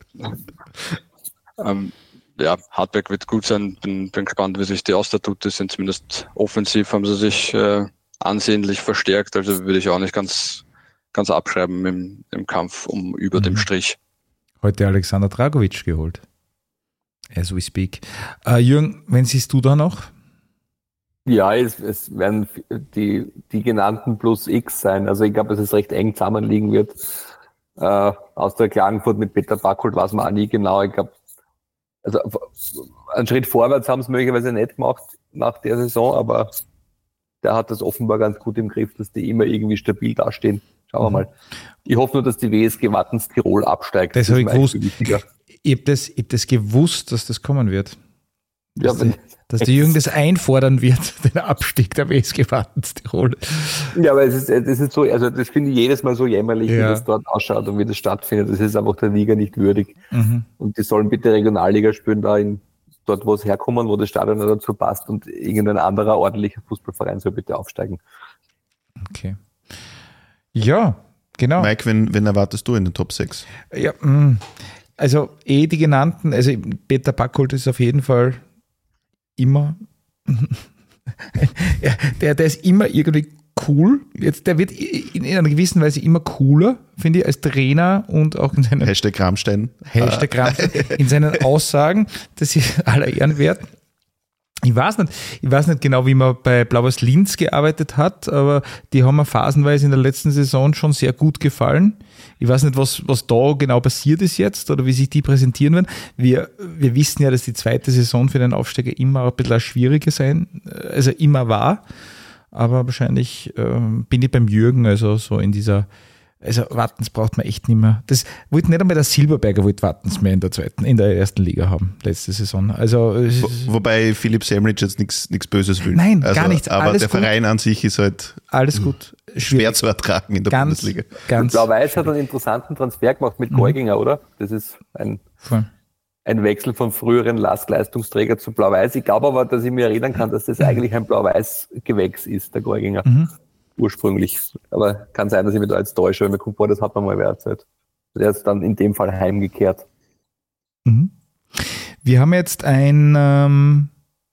ähm, ja, Hartberg wird gut sein. Bin, bin gespannt, wie sich die Austria tut. Die sind zumindest offensiv, haben sie sich äh, ansehnlich verstärkt. Also würde ich auch nicht ganz, ganz abschreiben im, im Kampf um über mhm. dem Strich. Heute Alexander Dragovic geholt. As we speak. Uh, Jürgen, wen siehst du da noch? Ja, es, es werden die, die genannten plus X sein. Also ich glaube, dass es recht eng zusammenliegen wird. Äh, aus der Klagenfurt mit Peter Backholt weiß man auch nie genau. Ich glaube, also einen Schritt vorwärts haben sie möglicherweise nicht gemacht nach der Saison, aber der hat das offenbar ganz gut im Griff, dass die immer irgendwie stabil dastehen. Schauen wir mal. Ich hoffe nur, dass die W S G Wattens Tirol absteigt. Das, das habe ich gewusst. Ich habe das, ich hab das gewusst, dass das kommen wird. Dass, ja, die, dass der Jürgen das einfordern wird, den Abstieg der W S G Wattens Tirol. Ja, aber es ist, das ist so, also das finde ich jedes Mal so jämmerlich, ja. wie das dort ausschaut und wie das stattfindet. Das ist einfach der Liga nicht würdig. Mhm. Und die sollen bitte Regionalliga spielen, da in, dort, wo es herkommen, wo das Stadion dazu passt, und irgendein anderer ordentlicher Fußballverein soll bitte aufsteigen. Okay. Ja, genau. Mike, wen, wen erwartest du in den Top sechs? Ja, also eh die genannten, also Peter Backholt ist auf jeden Fall immer, ja, der, der ist immer irgendwie cool. Jetzt, der wird in, in einer gewissen Weise immer cooler, finde ich, als Trainer und auch in seinen Hashtag Rammstein. Hashtag Rammstein, in seinen Aussagen. Das ist aller Ehren wert. Ich weiß nicht, ich weiß nicht genau, wie man bei Blau-Weiß Linz gearbeitet hat, aber die haben mir phasenweise in der letzten Saison schon sehr gut gefallen. Ich weiß nicht, was, was da genau passiert ist jetzt oder wie sich die präsentieren werden. Wir, wir wissen ja, dass die zweite Saison für den Aufsteiger immer ein bisschen schwieriger sein, also immer war. Aber wahrscheinlich ähm, bin ich beim Jürgen, also so in dieser, also Wattens braucht man echt nicht mehr. Das wollte nicht einmal der Silberberger wollte Wattens mehr in der zweiten, in der ersten Liga haben, letzte Saison. Also Wo, wobei Philipp Semrich jetzt nichts nichts Böses will. Nein, also, gar nichts. Aber alles der gut. Verein an sich ist halt alles gut. schwer zu ertragen in der ganz, Bundesliga. Ganz Blau-Weiß hat einen interessanten Transfer gemacht mit Geuginger, oder? Das ist ein, voll. ein Wechsel von früheren Lastleistungsträger zu Blau-Weiß. Ich glaube aber, dass ich mir erinnern kann, dass das eigentlich ein Blau-Weiß-Gewächs ist, der Geuginger. Mhm. Ursprünglich. Aber kann sein, dass ich mich da jetzt täusche, weil mir kommt vor, das hat man mal wer erzählt. Der ist dann in dem Fall heimgekehrt. Mhm. Wir haben jetzt ein, ähm,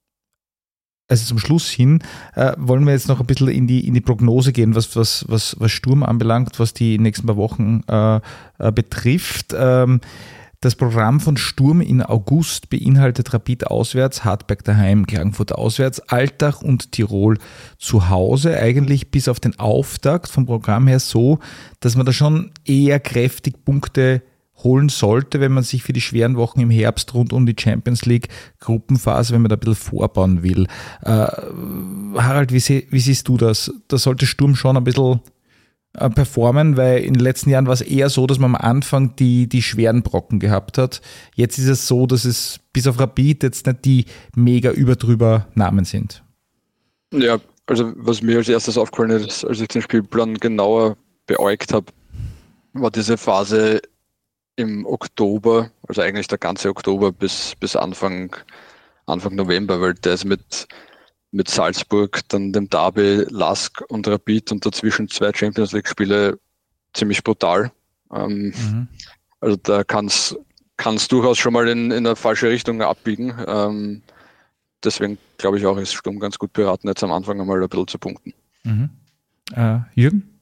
also zum Schluss hin, äh, wollen wir jetzt noch ein bisschen in die, in die Prognose gehen, was, was, was, was Sturm anbelangt, was die nächsten paar Wochen äh, äh, betrifft. Ähm, Das Programm von Sturm in August beinhaltet Rapid auswärts, Hartberg daheim, Klagenfurt auswärts, Altach und Tirol zu Hause. Eigentlich bis auf den Auftakt vom Programm her so, dass man da schon eher kräftig Punkte holen sollte, wenn man sich für die schweren Wochen im Herbst rund um die Champions League Gruppenphase, wenn man da ein bisschen vorbauen will. Äh, Harald, wie, sie, wie siehst du das? Da sollte Sturm schon ein bisschen performen, weil in den letzten Jahren war es eher so, dass man am Anfang die, die schweren Brocken gehabt hat. Jetzt ist es so, dass es bis auf Rapid jetzt nicht die mega überdrüber Namen sind. Ja, also was mir als erstes aufgefallen ist, als ich den Spielplan genauer beäugt habe, war diese Phase im Oktober, also eigentlich der ganze Oktober bis, bis Anfang, Anfang November, weil der ist mit mit Salzburg, dann dem Derby, Lask und Rapid und dazwischen zwei Champions League Spiele ziemlich brutal. Ähm, mhm. Also da kann es durchaus schon mal in, in eine falsche Richtung abbiegen. Ähm, deswegen glaube ich auch, ist Sturm ganz gut beraten, jetzt am Anfang einmal ein bisschen zu punkten. Mhm. Äh, Jürgen?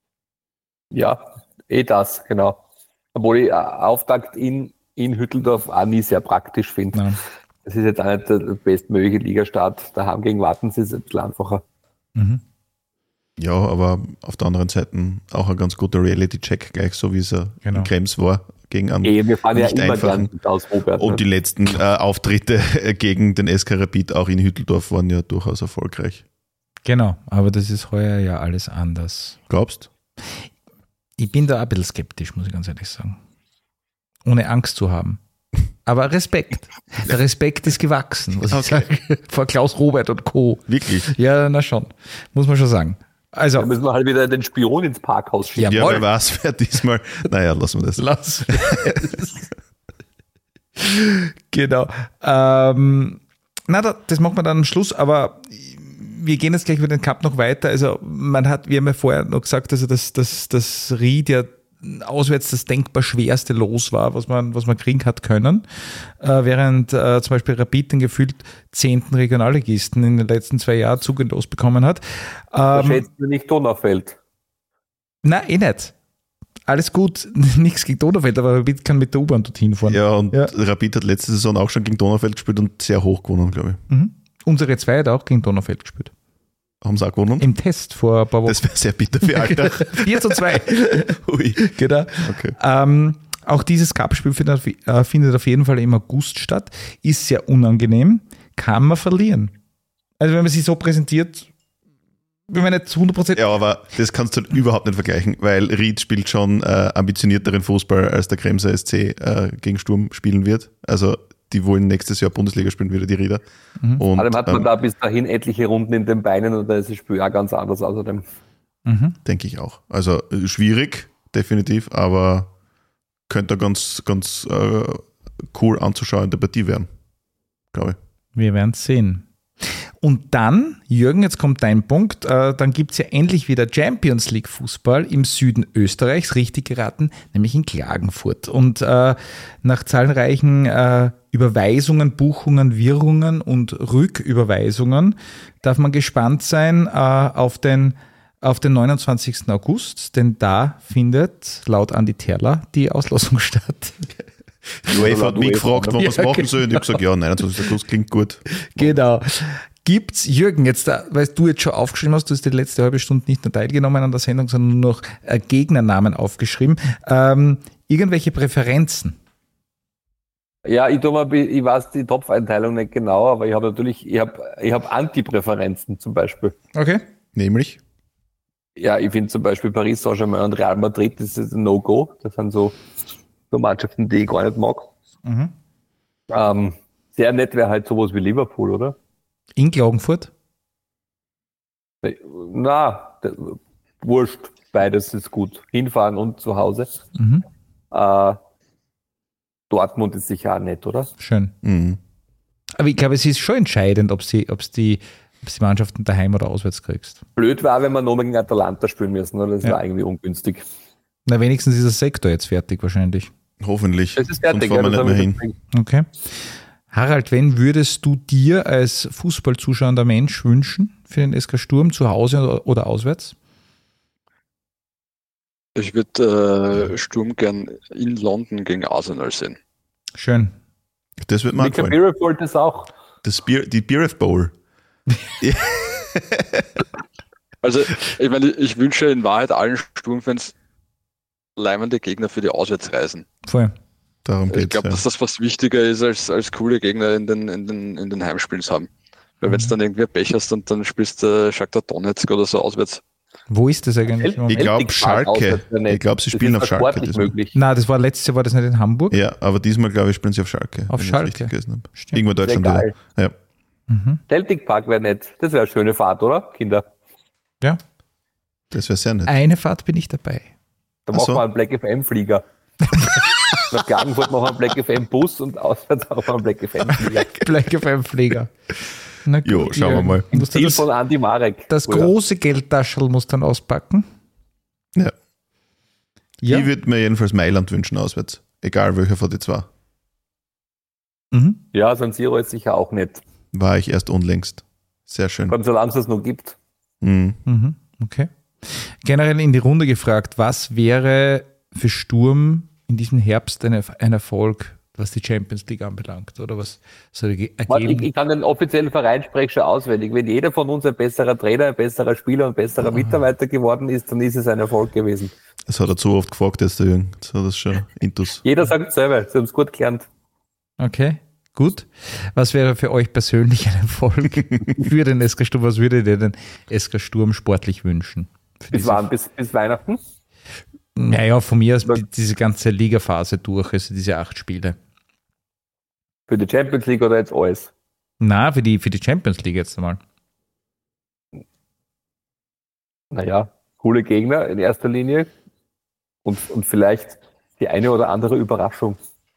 Ja, eh das, genau. Obwohl ich Auftakt in, in Hütteldorf auch nie sehr praktisch finde. Das ist jetzt auch nicht der bestmögliche Ligastart. Daheim gegen Wattens ist es ein bisschen einfacher. Mhm. Ja, aber auf der anderen Seite auch ein ganz guter Reality-Check, gleich so wie es er genau. in Krems war. Gegen einen e, wir fahren nicht ja immer einfachen. Aus Robert, und die letzten äh, Auftritte gegen den S K Rapid auch in Hütteldorf waren ja durchaus erfolgreich. Genau, aber das ist heuer ja alles anders. Glaubst? Ich bin da ein bisschen skeptisch, muss ich ganz ehrlich sagen. Ohne Angst zu haben. Aber Respekt. Der Respekt ist gewachsen, was ich okay. sage. Vor Klaus Robert und Co. Wirklich? Ja, na schon. Muss man schon sagen. Also, da müssen wir halt wieder den Spion ins Parkhaus schicken. Ja, wer weiß, wer diesmal. Naja, lassen wir das. Lass Genau. Ähm, na, das machen wir dann am Schluss, aber wir gehen jetzt gleich über den Cup noch weiter. Also, man hat, wir haben ja vorher noch gesagt, also dass das, das Ried ja auswärts das denkbar schwerste Los war, was man, was man kriegen hat können, äh, während äh, zum Beispiel Rapid den gefühlt zehnten Regionalligisten in den letzten zwei Jahren zugelost bekommen hat. Ähm, schätzt du nicht Donaufeld? Nein, eh nicht. Alles gut, nichts gegen Donaufeld, aber Rapid kann mit der U-Bahn dorthin fahren. Ja, und ja. Rapid hat letzte Saison auch schon gegen Donaufeld gespielt und sehr hoch gewonnen, glaube ich. Mhm. Unsere zwei hat auch gegen Donaufeld gespielt. Haben sie auch gewonnen? Im Test vor ein paar Wochen. Das wäre sehr bitter für Alltag. vier zu zwei. Ui. Genau. Okay. Ähm, auch dieses Cup-Spiel findet, äh, findet auf jeden Fall im August statt. Ist sehr unangenehm. Kann man verlieren. Also wenn man sich so präsentiert, wenn man nicht zu hundert Prozent... Ja, aber das kannst du halt überhaupt nicht vergleichen, weil Ried spielt schon äh, ambitionierteren Fußball, als der Kremser S C äh, gegen Sturm spielen wird. Also die wollen nächstes Jahr Bundesliga spielen, wieder die Rieder. Mhm. Und, Allem hat man ähm, da bis dahin etliche Runden in den Beinen und da ist das Spiel auch ganz anders außerdem. Mhm. Denke ich auch. Also schwierig, definitiv, aber könnte ganz, ganz äh, cool anzuschauen in der Partie werden, glaube ich. Wir werden es sehen. Und dann, Jürgen, jetzt kommt dein Punkt, äh, dann gibt es ja endlich wieder Champions League Fußball im Süden Österreichs, richtig geraten, nämlich in Klagenfurt. Und äh, nach zahlreichen äh, Überweisungen, Buchungen, Wirrungen und Rücküberweisungen darf man gespannt sein äh, auf den auf den neunundzwanzigsten August, denn da findet laut Andi Terler die Auslosung statt. Die UEFA hat mich gefragt, wann wir es Ja, machen genau. sollen. Ich habe gesagt, ja, neunundzwanzigsten August klingt gut. Genau. Gibt's, Jürgen, jetzt, da, weil du jetzt schon aufgeschrieben hast, du hast die letzte halbe Stunde nicht nur teilgenommen an der Sendung, sondern nur noch äh, Gegnernamen aufgeschrieben. Ähm, irgendwelche Präferenzen? Ja, ich, tu mal, ich weiß die Topfeinteilung nicht genau, aber ich habe natürlich, ich habe ich hab Anti-Präferenzen zum Beispiel. Okay. Nämlich? Ja, ich finde zum Beispiel Paris Saint-Germain und Real Madrid, das ist ein No-Go. Das sind so, so Mannschaften, die ich gar nicht mag. Mhm. Ähm, sehr nett wäre halt sowas wie Liverpool, oder? In Klagenfurt? Na, d- wurscht. Beides ist gut. Hinfahren und zu Hause. Mhm. Äh, Dortmund ist sicher auch nett, oder? Schön. Mhm. Aber ich glaube, es ist schon entscheidend, ob sie, ob die, ob die Mannschaften daheim oder auswärts kriegst. Blöd war, wenn wir noch gegen Atalanta spielen müssen, oder? Das Ja. war irgendwie ungünstig. Na, wenigstens ist der Sektor jetzt fertig wahrscheinlich. Hoffentlich. Das ist fertig, Sonst fahren ja, wir das nicht haben mehr wir hin. Okay. Harald, wen würdest du dir als Fußballzuschauender Mensch wünschen für den S K Sturm, zu Hause oder, oder auswärts? Ich würde äh, Sturm gern in London gegen Arsenal sehen. Schön. Das wird mir Mika gefallen. Bierhoff wollte es auch. Das Bier, die Beereth Bowl. Also, ich meine, ich wünsche in Wahrheit allen Sturmfans leimende Gegner für die Auswärtsreisen. Voll. Darum Ich geht's. glaube, Ja. dass das fast wichtiger ist, als, als coole Gegner in den, in den, in den Heimspielen zu haben. Weil wenn du dann irgendwie Pech hast und dann spielst du äh, Shakhtar Donetsk oder so auswärts. Wo ist das eigentlich? im Ich Moment? glaube, Celtic Park Schalke. auswärts wäre nett. Ich glaube, sie Das spielen ist auf ja Schalke. sportlich diesmal. möglich. Na, das war letztes Jahr, war das nicht in Hamburg? Ja, aber diesmal, glaube ich, spielen sie auf Schalke. Auf wenn ich Schalke. das richtig gelesen habe. Stimmt. Irgendwo in Sehr Deutschland. geil. Oder? Ja. Mhm. Celtic Park wäre nett. Das wäre eine schöne Fahrt, oder, Kinder? Ja. Das wäre sehr nett. Eine Fahrt bin ich dabei. Da Ach machen so. wir einen Black F M-Flieger. Nach Klagenfurt machen wir einen Black F M-Bus und auswärts auch einen Black F M-Flieger. Gleich auf einem Pfleger. Na gut, Jo, schauen wir Jürgen. mal. Du musst Ziel das, von Andi Marek. das früher. große Geldtaschel musst dann auspacken. Ja. Ja. Ich würde mir jedenfalls Mailand wünschen auswärts. Egal welcher von den zwei. Mhm. Ja, San Siro ist sicher auch nett. War ich erst unlängst. Sehr schön. Vor allem, solange es das noch gibt. Mhm. Mhm. Okay. Generell in die Runde gefragt, was wäre für Sturm in diesem Herbst ein, ein Erfolg, was die Champions League anbelangt? Oder was soll die Man, ergeben? ich, ich kann den offiziellen Vereinssprech schon auswendig. Wenn jeder von uns ein besserer Trainer, ein besserer Spieler und besserer Mitarbeiter geworden ist, dann ist es ein Erfolg gewesen. Das hat er zu oft gefragt, jetzt der Jürgen. Das hat er schon intus. Jeder sagt es selber, sie haben es gut gelernt. Okay, gut. Was wäre für euch persönlich ein Erfolg für den S K Sturm? Was würdet ihr den S K Sturm sportlich wünschen? Für Bis diese- wann? Bis, bis Weihnachten? Naja, von mir aus die- diese ganze Ligaphase durch, also diese acht Spiele. Für die Champions League oder jetzt alles? Na, für die, für die Champions League jetzt einmal. Naja, coole Gegner in erster Linie und, und vielleicht die eine oder andere Überraschung.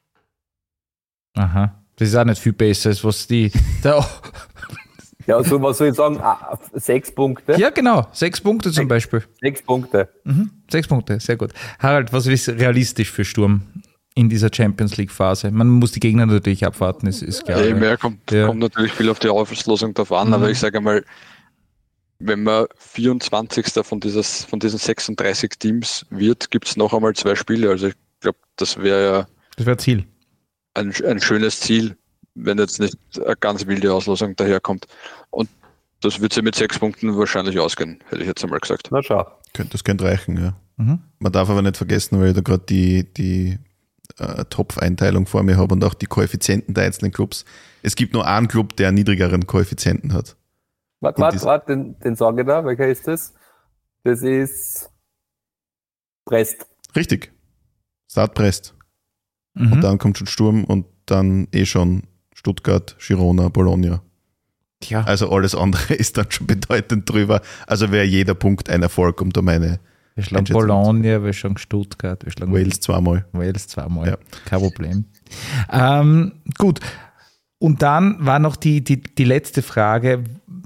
Aha. Das ist auch nicht viel besser, als was die. Da, Ja, so was soll ich sagen? Ah, sechs Punkte. ja, genau. Sechs Punkte zum Beispiel. Sechs Punkte. Mhm. Sechs Punkte, sehr gut. Harald, was ist realistisch für Sturm in dieser Champions League-Phase? Man muss die Gegner natürlich abwarten, ist, ist klar. Ja, mehr kommt, Ja. kommt natürlich viel auf die Auslosung drauf an, Mhm. aber ich sage einmal, wenn man vierundzwanzigster von, dieses, von diesen sechsunddreißig Teams wird, gibt es noch einmal zwei Spiele. Also ich glaube, das wäre ja Das wäre Ziel. ein, ein schönes Ziel, wenn jetzt nicht eine ganz wilde Auslosung daherkommt. Und das wird sich mit sechs Punkten wahrscheinlich ausgehen, hätte ich jetzt einmal gesagt. Na schau. Könnte- Das könnte reichen, ja. Mhm. Man darf aber nicht vergessen, weil ich da gerade die, die äh, Topf-Einteilung vor mir habe und auch die Koeffizienten der einzelnen Clubs. Es gibt nur einen Club, der einen niedrigeren Koeffizienten hat. Warte, Und warte, dies- warte, den, den sage ich da. Welcher ist das? Das ist Brest. Richtig. Start Brest. Mhm. Und dann kommt schon Sturm und dann eh schon Stuttgart, Girona, Bologna. Tja, Also alles andere ist dann schon bedeutend drüber. Also wäre jeder Punkt ein Erfolg, um da meine wir schlagen Einschätzung. Bologna, wir schlagen Stuttgart, wir schlagen Wales zweimal. Wales zweimal. Ja. Kein Problem. Ähm, gut. Und dann war noch die, die, die letzte Frage.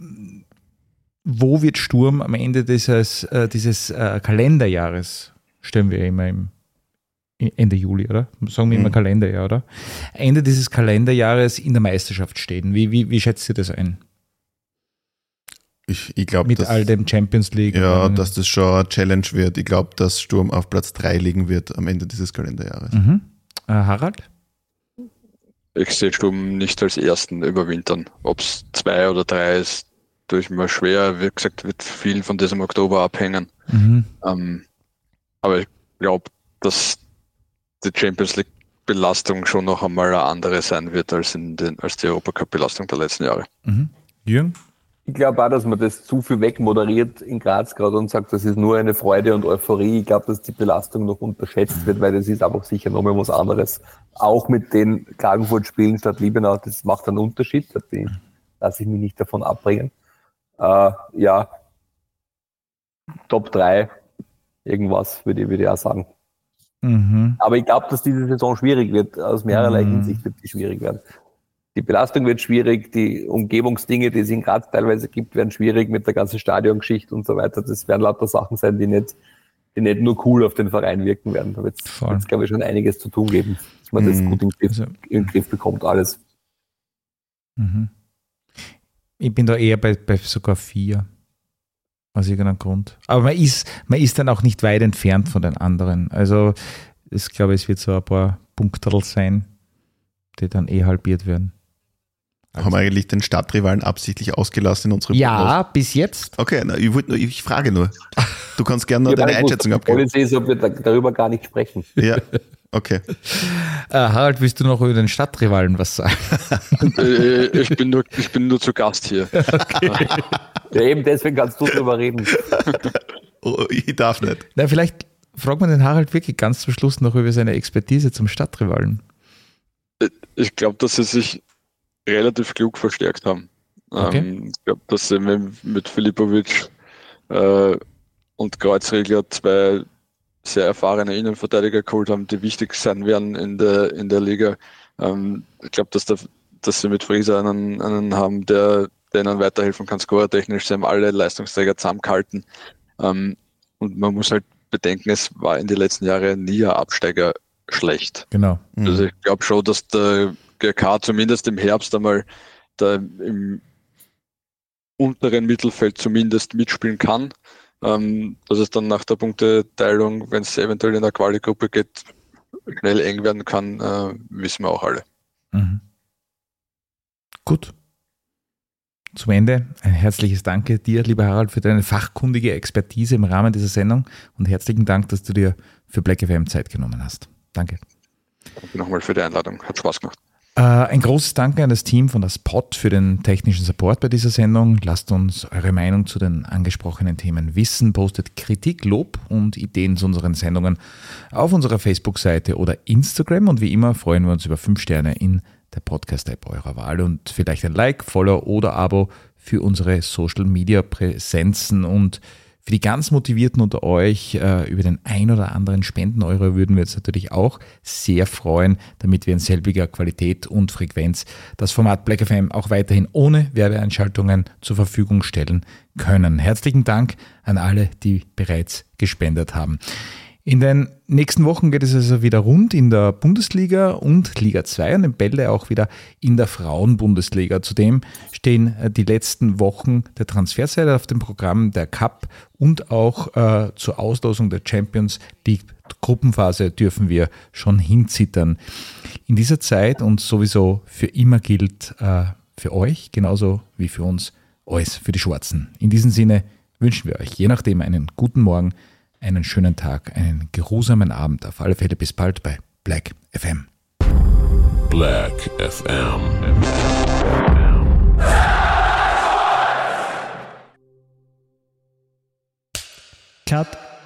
Wo wird Sturm am Ende dieses, äh, dieses äh, Kalenderjahres, stellen wir immer im Ende Juli, oder? Sagen wir immer Mhm. Kalenderjahr, oder? Ende dieses Kalenderjahres in der Meisterschaft stehen. Wie, wie, wie schätzt ihr das ein? Ich, ich glaube, Mit all dem Champions League. Ja, und, dass das schon eine Challenge wird. Ich glaube, dass Sturm auf Platz drei liegen wird am Ende dieses Kalenderjahres. Mhm. Äh, Harald? Ich sehe Sturm nicht als ersten überwintern. Ob es zwei oder drei ist, tue ich mir schwer. Wie gesagt, wird viel von diesem Oktober abhängen. Mhm. Ähm, aber ich glaube, dass die Champions League Belastung schon noch einmal eine andere sein wird als, in den, als die Europacup-Belastung der letzten Jahre. Mhm. Jürgen? Ich glaube auch, dass man das zu viel wegmoderiert in Graz gerade und sagt, das ist nur eine Freude und Euphorie. Ich glaube, dass die Belastung noch unterschätzt wird, weil das ist einfach sicher nochmal was anderes. Auch mit den Klagenfurt-Spielen statt Liebenau, das macht einen Unterschied. Da lasse ich mich nicht davon abbringen. Äh, ja, Top drei, irgendwas würde ich, würde ich auch sagen. Mhm. Aber ich glaube, dass diese Saison schwierig wird. Aus mehrerlei Mhm. Hinsicht wird die schwierig werden. Die Belastung wird schwierig, die Umgebungsdinge, die es in Graz teilweise gibt, werden schwierig mit der ganzen Stadiongeschichte und so weiter. Das werden lauter Sachen sein, die nicht, die nicht nur cool auf den Verein wirken werden. Da wird es, glaube ich, schon einiges zu tun geben, dass man das Mhm. gut in den Griff, Also, in den Griff bekommt, alles. Mhm. Ich bin da eher bei, bei sogar vier. Aus irgendeinem Grund. Aber man ist, man ist dann auch nicht weit entfernt von den anderen. Also ich glaube, es wird so ein paar Punkterl sein, die dann eh halbiert werden. Haben wir eigentlich den Stadtrivalen absichtlich ausgelassen in unserem Ja, bis jetzt. Okay, na, ich, wollte nur, ich frage nur. Du kannst gerne noch deine Einschätzung Die abgeben. Policy ist, ob wir da, darüber gar nicht sprechen. Ja, okay. Äh, Harald, willst du noch über den Stadtrivalen was sagen? Äh, ich, bin nur, ich bin nur zu Gast hier. Ja, eben deswegen kannst du drüber reden. Oh, ich darf nicht. Na, vielleicht fragt man den Harald wirklich ganz zum Schluss noch über seine Expertise zum Stadtrivalen. Ich glaube, dass sie sich relativ klug verstärkt haben. Okay. Ähm, ich glaube, dass sie mit, mit Filipovic äh, und Kreuzregler zwei sehr erfahrene Innenverteidiger geholt haben, die wichtig sein werden in der, in der Liga. Ähm, ich glaube, dass, der, dass sie mit Frieser einen, einen haben, der denen weiterhelfen kann, scorertechnisch. Sie haben alle Leistungsträger zusammengehalten. Ähm, und man muss halt bedenken, es war in den letzten Jahren nie ein Absteiger schlecht. Genau. Also ich glaube schon, dass der G K zumindest im Herbst einmal da im unteren Mittelfeld zumindest mitspielen kann. Ähm, dass es dann nach der Punkteteilung, wenn es eventuell in der Quali-Gruppe geht, schnell eng werden kann, äh, wissen wir auch alle. Mhm. Gut. Zum Ende ein herzliches Danke dir, lieber Harald, für deine fachkundige Expertise im Rahmen dieser Sendung und herzlichen Dank, dass du dir für Black F M Zeit genommen hast. Danke. Danke nochmal für die Einladung. Hat Spaß gemacht. Äh, ein großes Danke an das Team von der Spot für den technischen Support bei dieser Sendung. Lasst uns eure Meinung zu den angesprochenen Themen wissen. Postet Kritik, Lob und Ideen zu unseren Sendungen auf unserer Facebook-Seite oder Instagram. Und wie immer freuen wir uns über fünf Sterne in der Podcast-App eurer Wahl und vielleicht ein Like, Follow oder Abo für unsere Social-Media-Präsenzen. Und für die ganz Motivierten unter euch äh, über den ein oder anderen Spenden-Euro würden wir uns natürlich auch sehr freuen, damit wir in selbiger Qualität und Frequenz das Format Black F M auch weiterhin ohne Werbeeinschaltungen zur Verfügung stellen können. Herzlichen Dank an alle, die bereits gespendet haben. In den nächsten Wochen geht es also wieder rund in der Bundesliga und Liga zwei und in Bälde auch wieder in der Frauenbundesliga. Zudem stehen die letzten Wochen der Transferseite auf dem Programm, der Cup und auch äh, zur Auslosung der Champions League Gruppenphase dürfen wir schon hinzittern. In dieser Zeit und sowieso für immer gilt äh, für euch, genauso wie für uns, alles für die Schwarzen. In diesem Sinne wünschen wir euch je nachdem einen guten Morgen, einen schönen Tag, einen geruhsamen Abend. Auf alle Fälle bis bald bei Black F M. Black F M. Cut.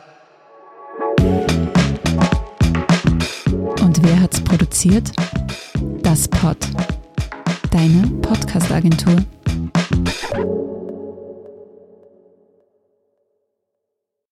Und wer hat's produziert? Das Pod. Deine Podcast-Agentur.